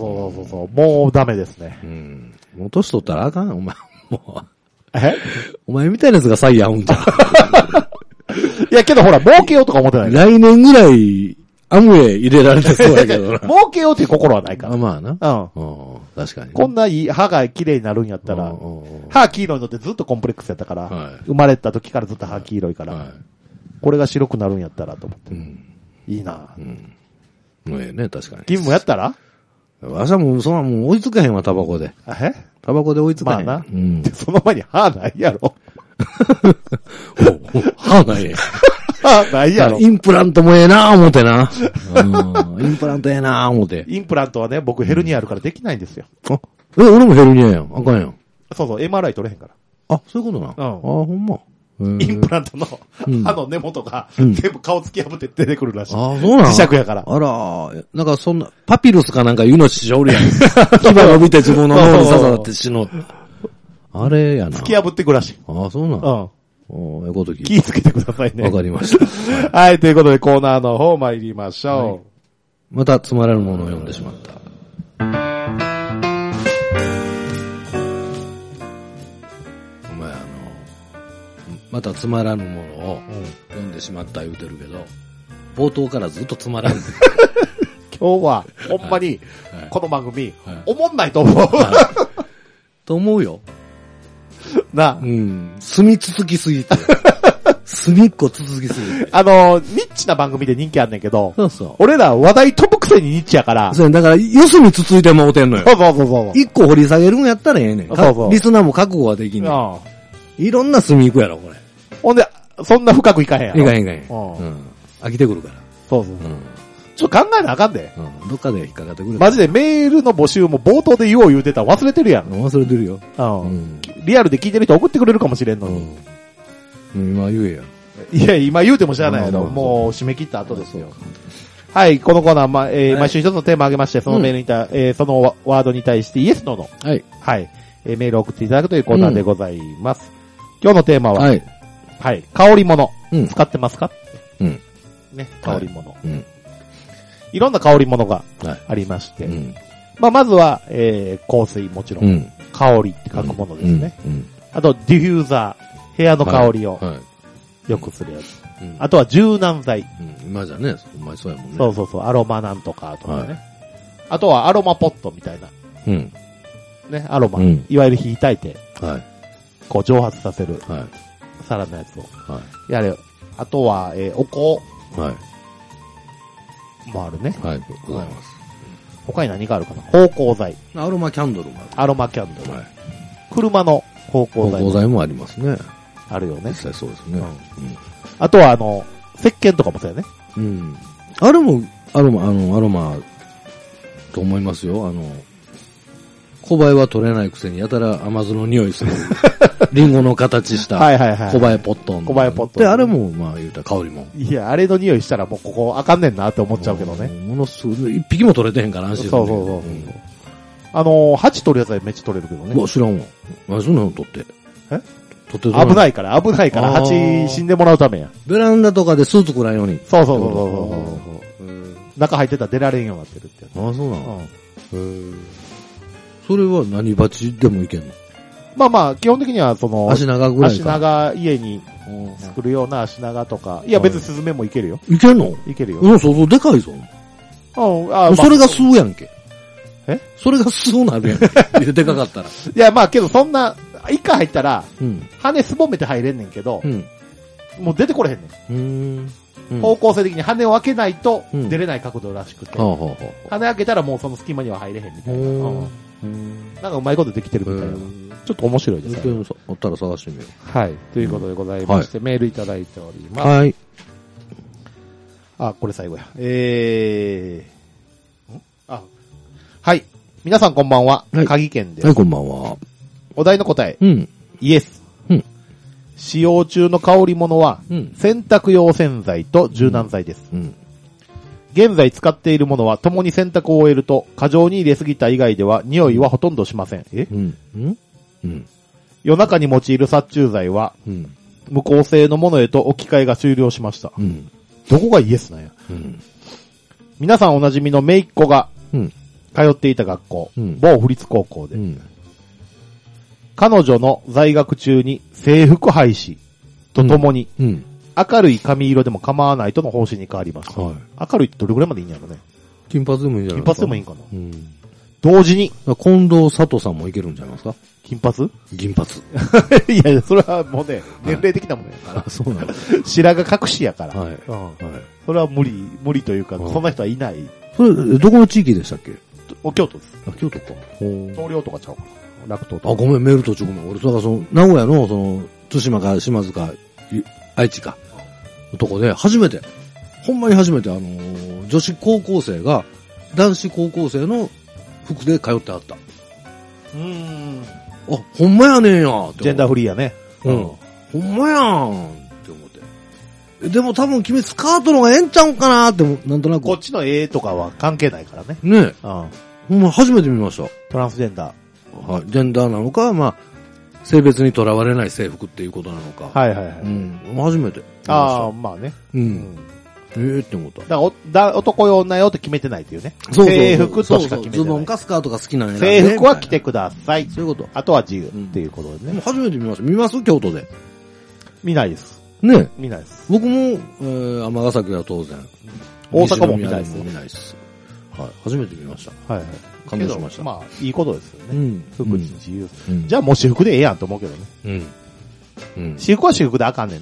もうダメですね。
もう年取ったらあかん、お前。お前みたいなやつが詐欺合うんじゃん。
いやけどほら、儲けようとか思ってない。
来年ぐらい、アムウェイ入れられてそうやけどな。
儲けようっていう心はないから。
まあな。確かに。
こんないい歯が綺麗になるんやったら、歯黄色いのってずっとコンプレックスやったから、生まれた時からずっと歯黄色いから、これが白くなるんやったらと思って。いいな
ね、確かに。
君もやったら？
わしはもう、そんなもう追いつかへんわ、タバコで。タバコで追いつかへん。
まあな。その前に歯ないやろ。
歯ないやん。
ないやろ。
インプラントもええなぁ思てな。インプラントええなぁ思て。
インプラントはね、僕ヘルニアあるからできないんですよ。
俺もヘルニアやん。あかんやん。
そう、MRI 取れへんから。
そういうことな。ほんま。
インプラントの歯の根元が全部顔突き破って出てくるらしい。
そうなの？
磁石やから。
あら、なんかそんな、パピルスかなんかいうの師匠おるやん。牙が伸びて自分の脳に刺さって死ぬ。あれやな。
突き破ってくらしい。
そうなの？こと
気ぃつけてくださいね。
わかりました。
はい、ということでコーナーの方参りましょ
う。またつまらぬものを読んでしまった。お前またつまらぬものを読んでしまった言うてるけど、冒頭からずっとつまらん。
今日は、ほんまに、この番組、おもんないと思う。
と思うよ。
な。
住み続きすぎて。 隅っこ続きすぎる。
ニッチな番組で人気あんねんけど、
そうそう。
俺ら話題飛ぶくせにニッチやから。
そう、だから、四隅つついてもうてんのよ。
そうそうそうそう。
一個掘り下げるんやったらええねん。
そうそう。
リスナーも覚悟はできんねん。いろんな隅行くやろ、これ。
ほんで、そんな深くいかへんやろ。
いかへんいかへん。うん。飽きてくるから。
そうそう。ちょっと考えなあかんで。
うん。どっかで引っかかってくる。
マジでメールの募集も冒頭で言うてたら忘れてるやん。
忘れてるよ。
うん。リアルで聞いてる人送ってくれるかもしれんのに。
今言えや。
いや、今言うても知らないけど、もう締め切った後ですよ。はい、このコーナー、毎週一つのテーマを挙げまして、そのメールにそのワードに対してイエスノーの、はい。はい。メールを送っていただくというコーナーでございます。今日のテーマは、はい。はい。香り物。使ってますか？うん。ね、香り物。うん。いろんな香り物がありまして、まあ、まずは、香水もちろん、香りって書くものですね。あと、ディフューザー、部屋の香りを良くするやつ。あとは柔軟剤。
今じゃね、お前そうやもんね。
そうそうそう、アロマなんとかとかね。あとはアロマポットみたいな。ね、アロマ。いわゆる火焚いて、こう蒸発させる。皿のやつを。やれ。あとは、お香。もあるね。
はい、ございます。
他に何があるかな？芳香剤。
アロマキャンドルもある。
アロマキャンドル。車の芳香剤。
芳香剤もありますね。
あるよね。
実際そうですね。
あとは石鹸とかもそうやね。
うん。あれも、アロマ、と思いますよ。小バエは取れないくせにやたら甘酢の匂いする。リンゴの形した。小バエポットン。
小バエポットン。
で、あれも、まあ言うたら香りも。
いや、あれの匂いしたらもうここあかんねんなって思っちゃうけどね。
ものすごい、一匹も取れてへんから安心する。
そう。蜂取るやつはめっちゃ取れるけどね。
知らんわ。そんなの取って。
危ないから、蜂死んでもらうためや。
ベランダとかでスーツくらいように。
そうそう。中入ってたら出られんようになってるって。
ああ、そうなの？それは何蜂でもいけんの？
まあまあ、基本的には
足長ぐらいか。
足長家に作るような足長とか。いや別にスズメもいけるよ。
いけんの？
いけるよ。
そうでかいぞ。それが吸うやんけ。それが吸うなるやん。でかかったら。
いやまあけどそんな、一回入ったら、羽すぼめて入れんねんけど、もう出てこれへんねん。方向性的に羽を開けないと出れない角度らしくて、羽開けたらもうその隙間には入れへんみたいな。なんかうまいことできてるみたいな。ちょっと面白いですね。
あったら探してみよ
う。はい。ということでございまして、メールいただいております。はい。これ最後や。はい。皆さんこんばんは。鍵県です。
はい、こんばんは。
お題の答え。イエス。使用中の香り物は、洗濯用洗剤と柔軟剤です。現在使っているものは共に洗濯を終えると過剰に入れすぎた以外では匂いはほとんどしません。夜中に用いる殺虫剤は、無香性のものへと置き換えが終了しました。どこがイエスなんや。皆さんおなじみの姪っ子が、通っていた学校、某府立高校で、彼女の在学中に制服廃止とともに、明るい髪色でも構わないとの方針に変わります。明るいってどれぐらいまでいいんやろね。
金髪でもいいんじゃない
ですか。金髪でもいいんかな。同時に。
近藤佐藤さんもいけるんじゃないですか。
金髪
銀髪。
いや、それはもうね、年齢的なもんやから。
そうなんです。
白髪隠しやから。それは無理というか、そんな人はいない。
それ、どこの地域でしたっけ？
京都です。
京都か。
東陵とかちゃうかな。楽東とか。
ごめん、メール途中ごめん。俺、だから名古屋の、対馬か島津か、愛知か、のとこで、初めて、ほんまに初めて、女子高校生が、男子高校生の服で通ってあった。ほんまやねんやって。
ジェンダーフリーやね。
ほんまやんって思って。でも多分君スカートの方がええんちゃうんかなって、なんとなく。
こっちのとかは関係ないからね。
ねえ。ほんま初めて見ました。
トランスジェンダ
ー。はい。ジェンダーなのか、まあ、性別にとらわれない制服っていうことなのか。初めて。
まあね。
って思った。
男用女用って決めてないっていうね。
制
服としか決めてない。
ズボンかスカートが好きなんや
制服は着てください。
そういうこと。
あとは自由っていうことでね。
初めて見ました。見ます京都で。
見ないです。
ね
見ないです。
僕も、尼崎は当然。
大阪も見ないです。
見ないです。はい。初めて見ました。感動しました。
まあ、いいことですよね。服に自由。じゃあもう私服でええやんと思うけどね。私服は私服であかんねんだけど。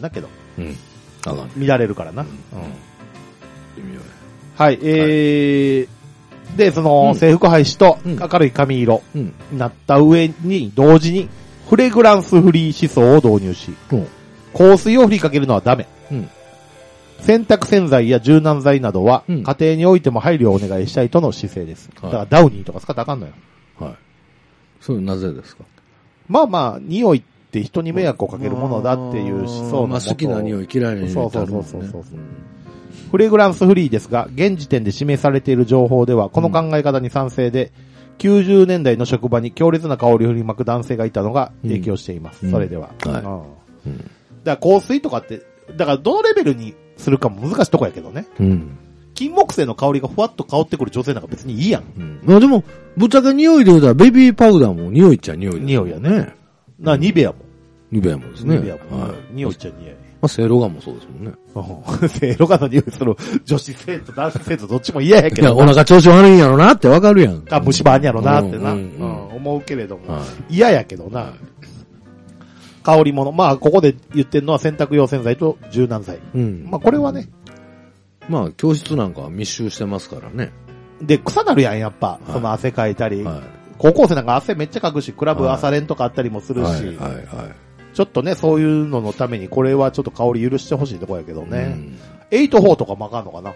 うん。
乱れるからな。うん。
微妙や。
はい、で、その、制服配置と明るい髪色になった上に、同時に、フレグランスフリー思想を導入し、香水を振りかけるのはダメ。洗濯洗剤や柔軟剤などは、家庭においても配慮をお願いしたいとの姿勢です。だからダウニーとか使ったらあかんのよ。
はい。それなぜですか？
まあまあ、匂いって人に迷惑をかけるものだっていう思想の。
まあ好きな匂い嫌いな匂いってあるもんね。
そう。フレグランスフリーですが、現時点で示されている情報では、この考え方に賛成で、90年代の職場に強烈な香りを振りまく男性がいたのが影響しています。それでは。だから香水とかって、だからどのレベルにするかも難しいとこやけどね。金木犀の香りがふわっと香ってくる女性なんか別にいいやん。
まあでも、ぶっちゃけ匂いで言うたらベビーパウダーも匂いっちゃ匂い。
匂いやね。ニベアも。
ニベアもですね。
ニベアも。匂いっちゃ匂い。
まあ、セイロガンもそうですもんね。
セイロガンの匂いする女子生徒、男子生徒どっちも嫌やけど。
いや、お腹調子悪いんやろなってわかるやん。
虫歯あんやろなってな。思うけれども。嫌やけどな。香り物。まあ、ここで言ってるのは洗濯用洗剤と柔軟剤。まあ、これはね。
まあ、教室なんかは密集してますからね。
で、臭なるやん、やっぱ。その汗かいたり。高校生なんか汗めっちゃかくし、クラブ朝練とかあったりもするし。ちょっとね、そういうののために、これはちょっと香り許してほしいとこやけどね。8-4とかもあかんのかな？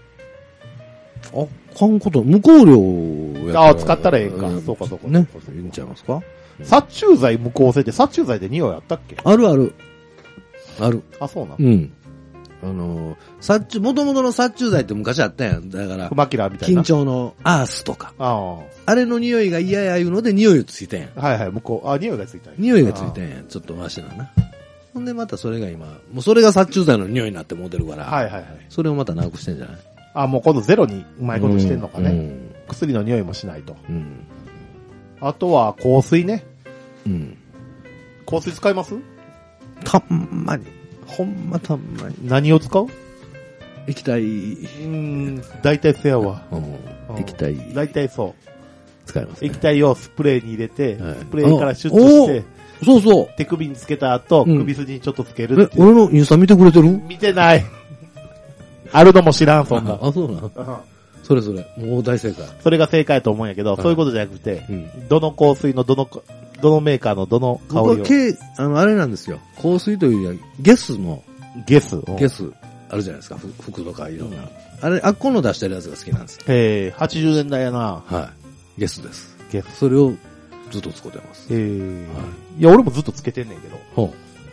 かんこと、無香料
や使ったらええか。そうか。
ね。いいんちゃいますか？
殺虫剤無香性って殺虫剤で匂いあったっけ？
ある。
あ、そうな
の？もともとの殺虫剤って昔あったやん。だから、
クマキラーみたいな。
緊張のアースとか。あれの匂いが嫌やいうので匂いをついたやん。
向こう。匂いがついたんや。
匂いがついたんやん。ちょっとマシだな。ほんでまたそれが今、もうそれが殺虫剤の匂いになって持てるから。それをまたなくしてんじゃない？
もう今度ゼロにうまいことしてんのかね。薬の匂いもしないと。あとは香水ね。香水使います？
たんまに。ほんまたんまに。
何を使う？
液体。
大体そうやわ。
液体。
大体そう。
使いますね。
液体をスプレーに入れて、スプレーからシュッとして、
そう。
手首につけた後、首筋にちょっとつけるって。
俺のインスタ見てくれてる？
見てない。あるのも知らん、そんな。
そうな。それ。もう大正解。
それが正解と思うんやけど、そういうことじゃなくて、どの香水のどのメーカーのどの香りを。
あれなんですよ。香水というよりは、ゲスあるじゃないですか。服とかいろんな。あれ、この出してるやつが好きなんですよ。
80年代やな。
ゲスです。それをずっと使ってます。
いや、俺もずっとつけてんねんけど。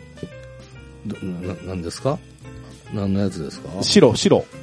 何ですか？何のやつですか？
白。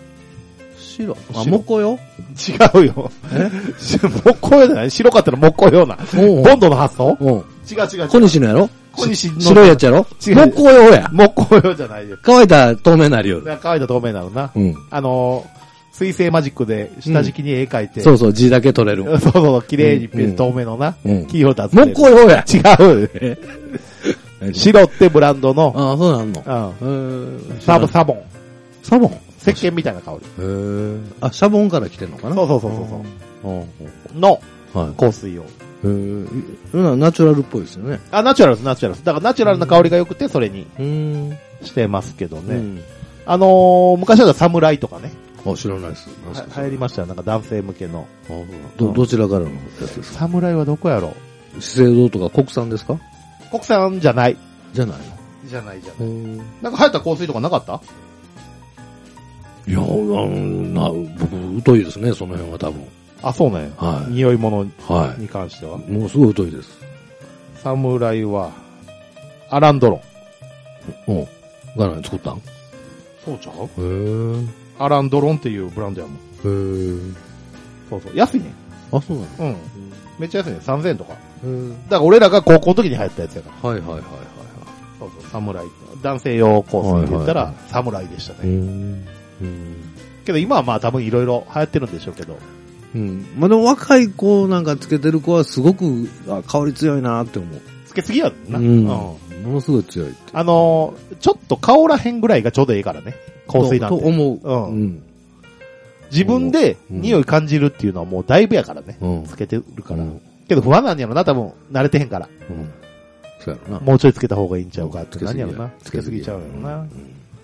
木工用？
違うよ。木工用じゃない？白かったら木工用な。ボンドの発想？違う。
小西のやろ？
小西の。
白いやつやろ？木工用や。
木工用じゃないよ。
乾いた透明なるよ。
乾いた透明なるな。水性マジックで下敷きに絵描いて。
そう、字だけ取れる。
そう、綺麗に透明のな。キーホルダーつ
ける。木工用や。
違う。白ってブランドの。
そうなんの。
サボン。石鹸みたいな香り。
シャボンから来てんのかな？
そうの香水用。
ナチュラルっぽいですよね。
ナチュラル。だからナチュラルな香りが良くて、それにしてますけどね。昔はサムライとかね。
知らないです。
流行りましたよ。なんか男性向けの。
どちらからのやつですか？
サムライはどこやろ？
資生堂とか国産ですか？
国産じゃない。
じゃない。
なんか流行った香水とかなかった？
いや、僕、疎いですね、その辺は多分。
そうなんや。匂い物に関しては。
もうすごい疎いです。
サムライは、アランドロン。
ガラに作ったん？
そうちゃう？アランドロンっていうブランドやもん。そう。安いね。
そうなの？
めっちゃ安いね。3000円とか。だから俺らが高校の時に流行ったやつやから。そう、サムライ。男性用香水って言ったら、サムライでしたね。けど今はまあ多分いろいろ流行ってるんでしょうけど。
まあでも若い子なんかつけてる子はすごく香り強いなって思う。
つけすぎやんな。
ものすごい強いって。
ちょっと香らへんぐらいがちょうどいいからね。香水なんて。
と思う。
自分で匂い感じるっていうのはもうだいぶやからね。つけてるから。けど不安なんやろな、多分慣れてへんから。
そうやろな。
もうちょいつけた方がいいんちゃうかって何やろな。つけすぎちゃうやろな。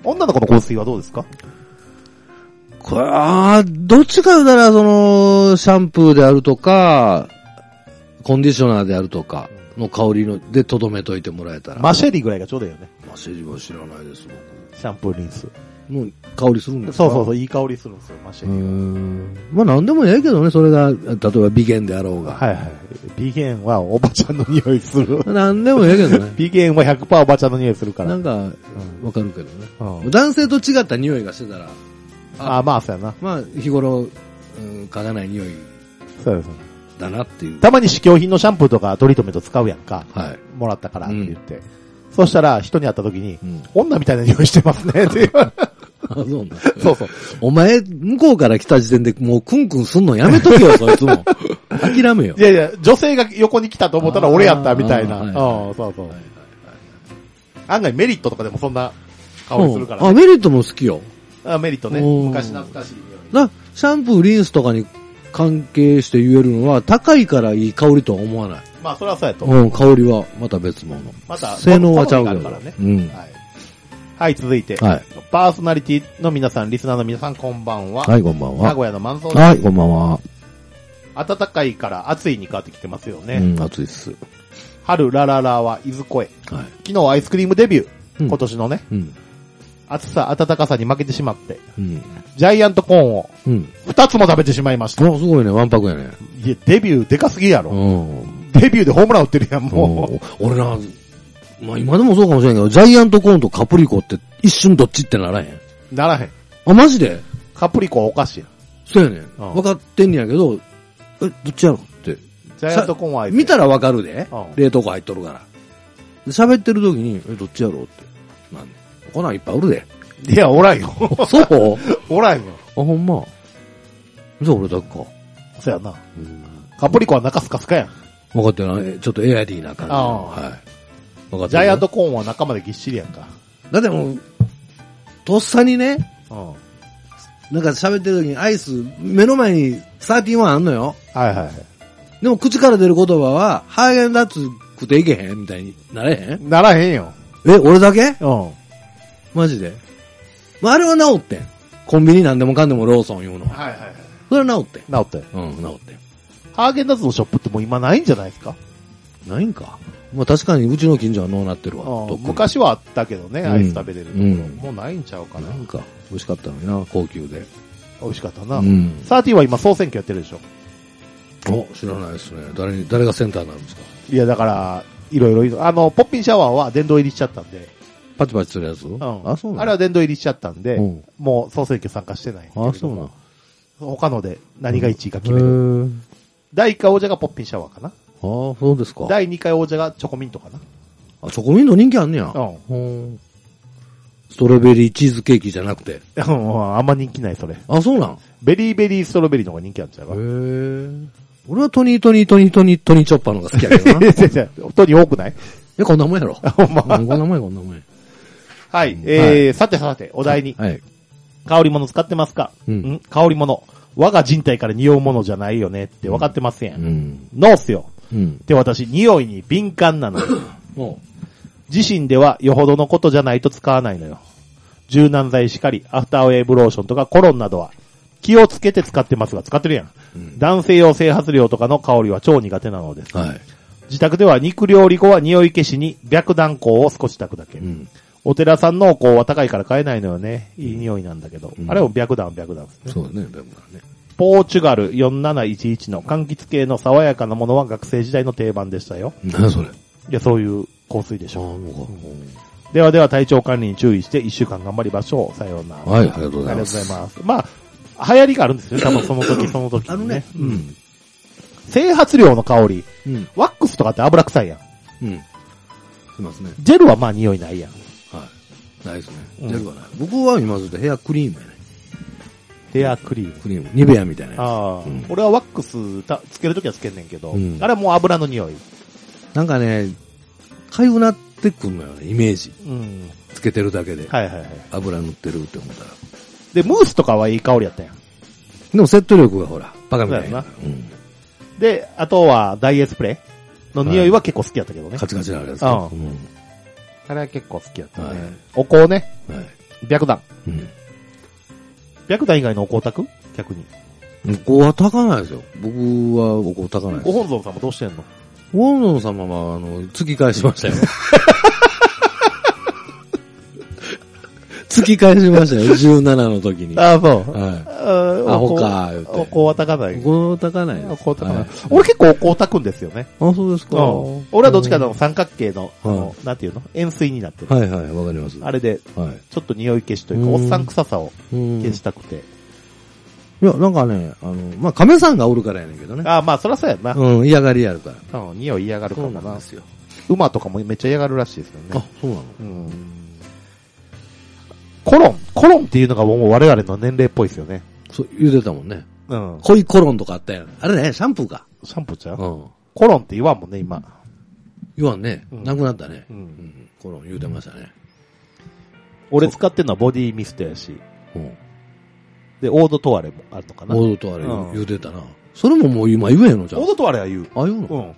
女の子の香水はどうですか？
これ、どっちか言うたら、シャンプーであるとか、コンディショナーであるとかの香りで留めといてもらえたら。
マシェリぐらいがちょうどいいよね。
マシェリは知らないです、僕。
シャンプーリンス。
もう香りするんですか？
そう、いい香りするんですよ、マシェリ
は。まあなんでもええけどね、それが、例えば美颜であろうが。
はいはい。美颜はおばちゃんの匂いする。
なんでもええけどね。
美顏は 100% おばちゃんの匂いするから。
なんか、わかるけどね。男性と違った匂いがしてたら。
まあそうやな。
まあ日頃、嗅がない匂い。
そうですね。
だなっていう。
たまに試供品のシャンプーとかトリートメント使うやんか。
はい。
もらったからって言って。そしたら人に会った時に、女みたいな匂いしてますねって言われて。そうそう。
お前、向こうから来た時点でもうクンクンすんのやめとけよ、そいつも。諦めよ。
いやいや、女性が横に来たと思ったら俺やったみたいな。そうそう。案外メリットとかでもそんな香りするから、
ね。メリットも好きよ。
メリットね。昔懐かしい
匂い。シャンプー、リンスとかに関係して言えるのは、高いからいい香りとは思わない。
まあ、それはそうやと思
う。香りはまた別物。
また、
性能はちゃうけど。
はい、続いて。はい。パーソナリティの皆さん、リスナーの皆さん、こんばんは。
はい、こんばんは。
名古屋のマンソーです。
はい、こんばんは。
暖かいから暑いに変わってきてますよね。
暑いっす。
春ラララはいずこへ。はい。昨日アイスクリームデビュー。今年のね。暑さ、暖かさに負けてしまって。ジャイアントコーンを。2つも食べてしまいました。
すごいね、わんぱくやね。
いや、デビューでかすぎやろ。デビューでホームラン打ってるやん、もう。
俺な、まあ今でもそうかもしれんけど、ジャイアントコーンとカプリコって一瞬どっちってならへん。
ならへん。
マジで？
カプリコはお菓子やん。
そうやねん。分かってんねやけど、どっちやろって。
ジャイアントコーンは
見たら分かるで。冷凍庫入っとるから。喋ってる時に、どっちやろって。なんでこんなんいっぱいおるで。
いや、おらんよ。
そう
おらんよ。
ほんま。じゃあ俺だけか。
そうやな。カプリコは中スカスカやん。
分かってない。ちょっとエアディーな感じ。はい。
分かってる。ジャイアントコーンは中までぎっしりやんか。
だってもう、とっさにね、なんか喋ってる時にアイス、目の前に31あんのよ。
はいはい。
でも口から出る言葉は、ハーゲンダッツ食っていけへんみたいになれへん？
ならへんよ。
俺だけ？マジで？まあ、あれは治ってん。コンビニなんでもかんでもローソン言うのは。
はいはいはい。
それは治ってん。
治ってん。
治ってん。
ハーゲンダッツのショップってもう今ないんじゃないですか？
ないんか。まあ確かにうちの近所はのうなってるわ。
昔はあったけどね、アイス食べれるところ。もうないんちゃうかな。
なんか、美味しかったのにな、高級で。
美味しかったな。30は今総選挙やってるでしょ。
知らないですね。誰がセンターになるんですか？
いや、だから、いろいろ、ポッピンシャワーは殿堂入りしちゃったんで。
パチパチするやつ？そう
あれは殿堂入りしちゃったんで、もう総選挙参加してない。
そうな。
他ので何が1位か決める。第1回王者がポッピンシャワーかな。
そうですか。
第2回王者がチョコミントかな。
チョコミント人気あんねや。ストロベリーチーズケーキじゃなくて。
あんま人気ない、それ。
そうなん？
ベリーベリーストロベリーの方が人気あるんちゃうか。
俺はトニーチョッパーの方が好きやけどな。
トニー多くない？
こんなもんやろ。こんなもん。
はい。さて、お題に。香り物使ってますか？香り物。我が人体から匂うものじゃないよねって分かってますやん。ノーっすよ。で、私、匂いに敏感なのよ。自身ではよほどのことじゃないと使わないのよ。柔軟剤しかり、アフターウェーブローションとかコロンなどは気をつけて使ってますが、使ってるやん。男性用整髪料とかの香りは超苦手なのです。自宅では肉料理後は匂い消しに白檀香を少し炊くだけ。お寺さんの香は高いから買えないのよね。いい匂いなんだけど。あれも白檀ですね。
そうだね、白檀ね。
ポーチュガル4711の柑橘系の爽やかなものは学生時代の定番でしたよ。
何それ？
いや、そういう香水でしょ。では体調管理に注意して1週間頑張りましょう。さようなら。
はい、ありがとうございます。
まあ、流行りがあるんですよ。多分その時。あるね。整髪料の香り。ワックスとかって油臭いやん。
しますね。
ジェルはまあ匂いないやん。
はい。ないですね。ジェルはない。僕は今ずっとヘアクリームやね。
ヘアクリーム。
ニベアみたいなや
つ。俺はワックスつけるときはつけんねんけど、あれはもう油の匂い。
なんかね、かゆくなってくんのよね、イメージ。つけてるだけで。油塗ってるって思ったら。
で、ムースとかはいい香りやったやん。
でも説得力がほら、バカみたいな。
で、あとはダイエースプレーの匂いは結構好きやったけどね。
カチカチなあれです
あれは結構好きやったね。お香ね。 白檀。
うん。
白檀以外のお香炊く逆に。
お香は炊かないですよ。僕はお香炊かないです。
ご本尊様どうしてんの？
ご本尊様は、突き返しましたよ。突き返しましたよ、17の時に。
ああ、そう。
はい。アホか、言うて。
お香は炊かない。
お香は炊かないです。
お香炊かない。俺結構お香炊くんですよね。
あ、そうですか。
俺はどっちかの三角形の、なんていうの？円錐になってる。
はいはい、わかります。
あれで、ちょっと匂い消しというか、おっさん臭さを消したくて。
いや、なんかね、まあ、亀さんがおるからやねんけどね。
ああ、まあ、そらそうやな。
うん、嫌がりやるから。
匂い嫌がるからな。
そうなんですよ。
馬とかもめっちゃ嫌がるらしいですよね。
あ、そうなの？
コロンっていうのがもう我々の年齢っぽいですよね。
そう、言うてたもんね。
うん。
恋コロンとかあったやん。あれね、シャンプーか。
シャンプーちゃう？
うん。
コロンって言わんもんね、今。
言わんね。なくなったね。コロン言うてましたね。
俺使ってんのはボディミストやし。で、オードトワレもあるのかな。
オードトワレ言うてたな。それももう今言えんのじゃん。
オードトワレは言う。
あ、言うの？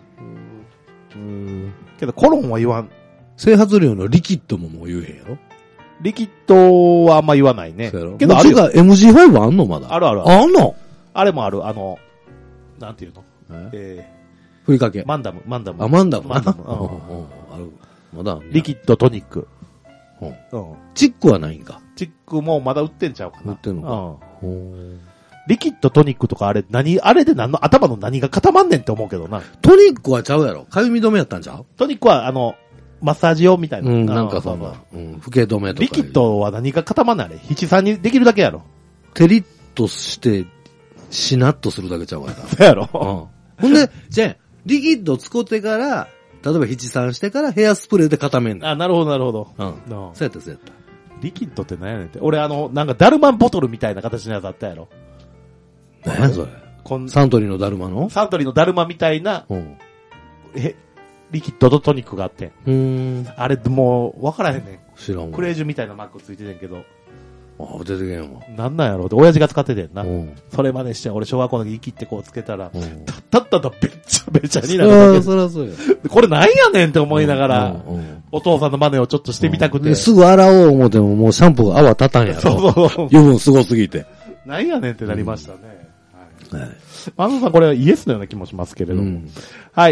けどコロンは言わん。
整髪料のリキッドももう言えへんやろ？
リキッドはあんま言わないね。
けどあるよ。MG5 あんのまだ？
あるある。
あんの？
あれもある。なんていうの？
ふりかけ。
マンダム。
あ、マンダム。ある。まだ。
リキッドトニック。
チックはないんか。
チックもまだ売ってんちゃうかな。
売ってんのか。
リキッドトニックとかあれで頭の何が固まんねんって思うけどな。
トニックはちゃうやろ。かゆみ止めやったんちゃう？
トニックはマッサージ用みたいな。
なんかそんな。ふけ止めとか。
リキッドは何が固まんないあれ。七三にできるだけやろ。
テリッとして、しなっとするだけちゃうから。
そうやろ。
ほんで、じゃあ、リキッド使ってから、例えば七三してからヘアスプレーで固めんの。
あ、なるほどなるほど。
そうやったそうやった。
リキッドって何やねんって。俺なんかダルマンボトルみたいな形のやつあったやろ。
何やそれ。サントリーのダルマの？
サントリーのダルマみたいな、リキッドとトニックがあって。あれもう、わからへんねん。
知らんわ。
クレージュみたいなマークついててんけど。
あ、出てけんわ。
なんなんやろって、親父が使っててんな。それまでして、俺小学校の時生きってこうつけたら、たったべっちゃべちゃになるだけ。
そらそうや。
これなんやねんって思いながら、お父さんの真似をちょっとしてみたくて。
すぐ洗おう思ってももうシャンプーが泡立たんやろ。そう。油分すごすぎて。
なんやねんってなりましたね。はい。マンさんこれはイエスのような気もしますけれども。はい、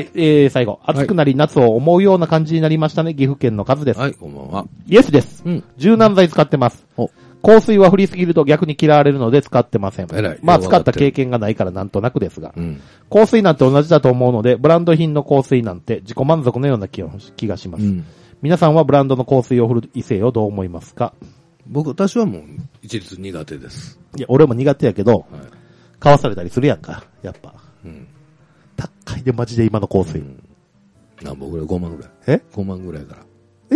最後。暑くなり夏を思うような感じになりましたね。岐阜県の数です。
はい、こんばんは。
イエスです。柔軟剤使ってます。香水は振りすぎると逆に嫌われるので使ってません。まあ使った経験がないからなんとなくですが。香水なんて同じだと思うので、ブランド品の香水なんて自己満足のような気がします。皆さんはブランドの香水を振る異性をどう思いますか？
私はもう一律苦手です。
いや、俺も苦手やけど、買わされたりするやんか、やっぱ。高いでマジで今の香水。
何本ぐらい？5万ぐらい。5万ぐらいから。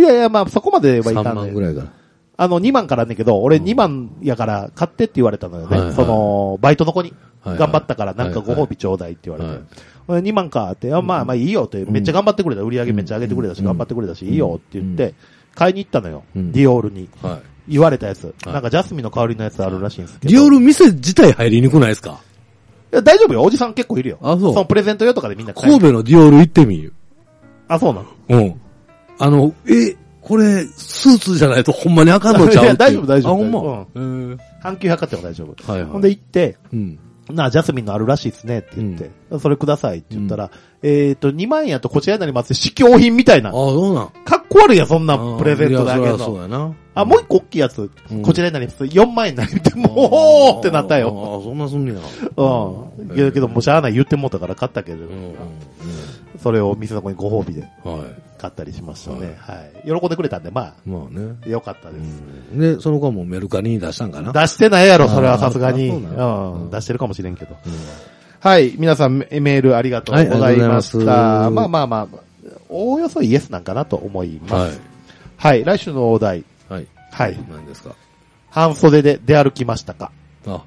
いやいや、まあそこまではいかない。
3万ぐらいから。
2万からねんけど、俺2万やから買ってって言われたのよね。バイトの子に。頑張ったからなんかご褒美ちょうだいって言われて。2万かって、まあいいよって、めっちゃ頑張ってくれた。売り上げめっちゃ上げてくれたし、頑張ってくれたし、いいよって言って、買いに行ったのよ。ディオールに。言われたやつ。なんかジャスミンの香りのやつあるらしいんですけど。
ディオール店自体入りにくないですか？
いや、大丈夫よ。おじさん結構いるよ。
あ、そう。
そのプレゼント用とかでみんな
買神戸のディオール行ってみる。
あ、そうなの？
これ、スーツじゃないとほんまにあかんのちゃう？いや、
大丈夫、大丈夫。
あ、ほんま。
阪急百貨店は大丈夫。
はいはい。
ほんで行って、ジャスミンのあるらしいですねって言って、それくださいって言ったら、2万円やとこちらになります。試供品みたいな。
あ、そうなん。
かっこ悪いや、そんなプレゼントであげるの。
そうやな。
あ、もう一個大きいやつ、こちらになります。4万円になります。もうってなったよ。
あ、そんなすんねや。
けどもうしゃあない言ってもうたから買ったけど、それを店の子にご褒美で買ったりしましたね。はい。喜んでくれたんで、まあね。よかったです。
で、その子もメルカリに出したんかな？
出してないやろ、それはさすがに。出してるかもしれんけど。はい。皆さんメールありがとうございました。まあ、おおよそイエスなんかなと思います。はい。来週のお題。はい。
何ですか？
半袖で出歩きましたか？
はい。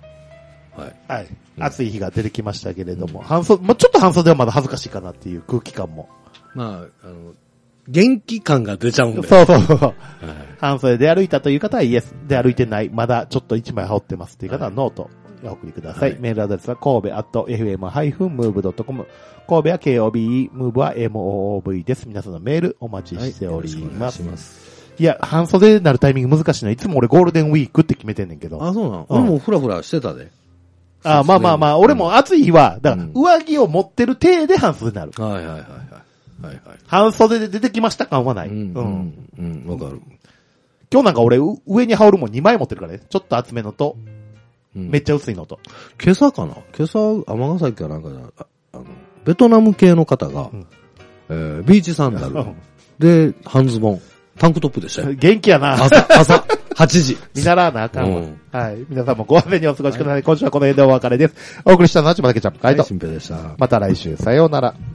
暑い日が出てきましたけれども、ちょっと半袖はまだ恥ずかしいかなっていう空気感も。
まあ、元気感が出ちゃうんで。
そう。半袖で歩いたという方はイエス。で歩いてない。まだちょっと一枚羽織ってますという方はノート。お送りください。メールアドレスは神戸@fm-move.com。神戸は KOBE、move は MOOV です。皆さんのメールお待ちしております。 いや、半袖になるタイミング難しいの。いつも俺ゴールデンウィークって決めてんねんけど。
あ、そうなの、俺もフラフラしてたで。
あ、まあ、俺も暑い日は、だから上着を持ってる体で半袖になる。
はいはいはいはい。はいはい。
半袖で出てきました感はない。
わかる。
今日なんか俺上に羽織るもん2枚持ってるからね。ちょっと厚めのと、めっちゃ薄いのと。
今朝かな今朝、尼崎かなんかベトナム系の方が、ビーチサンダルで半ズボン、タンクトップでしたよ。
元気やな。
朝、8時。
見習わなあかんわ。はい。皆さんもご安全にお過ごしください。今週はこの辺でお別れです。お送りしたのは千葉だけちゃん。はい。
新平でした。
また来週。さようなら。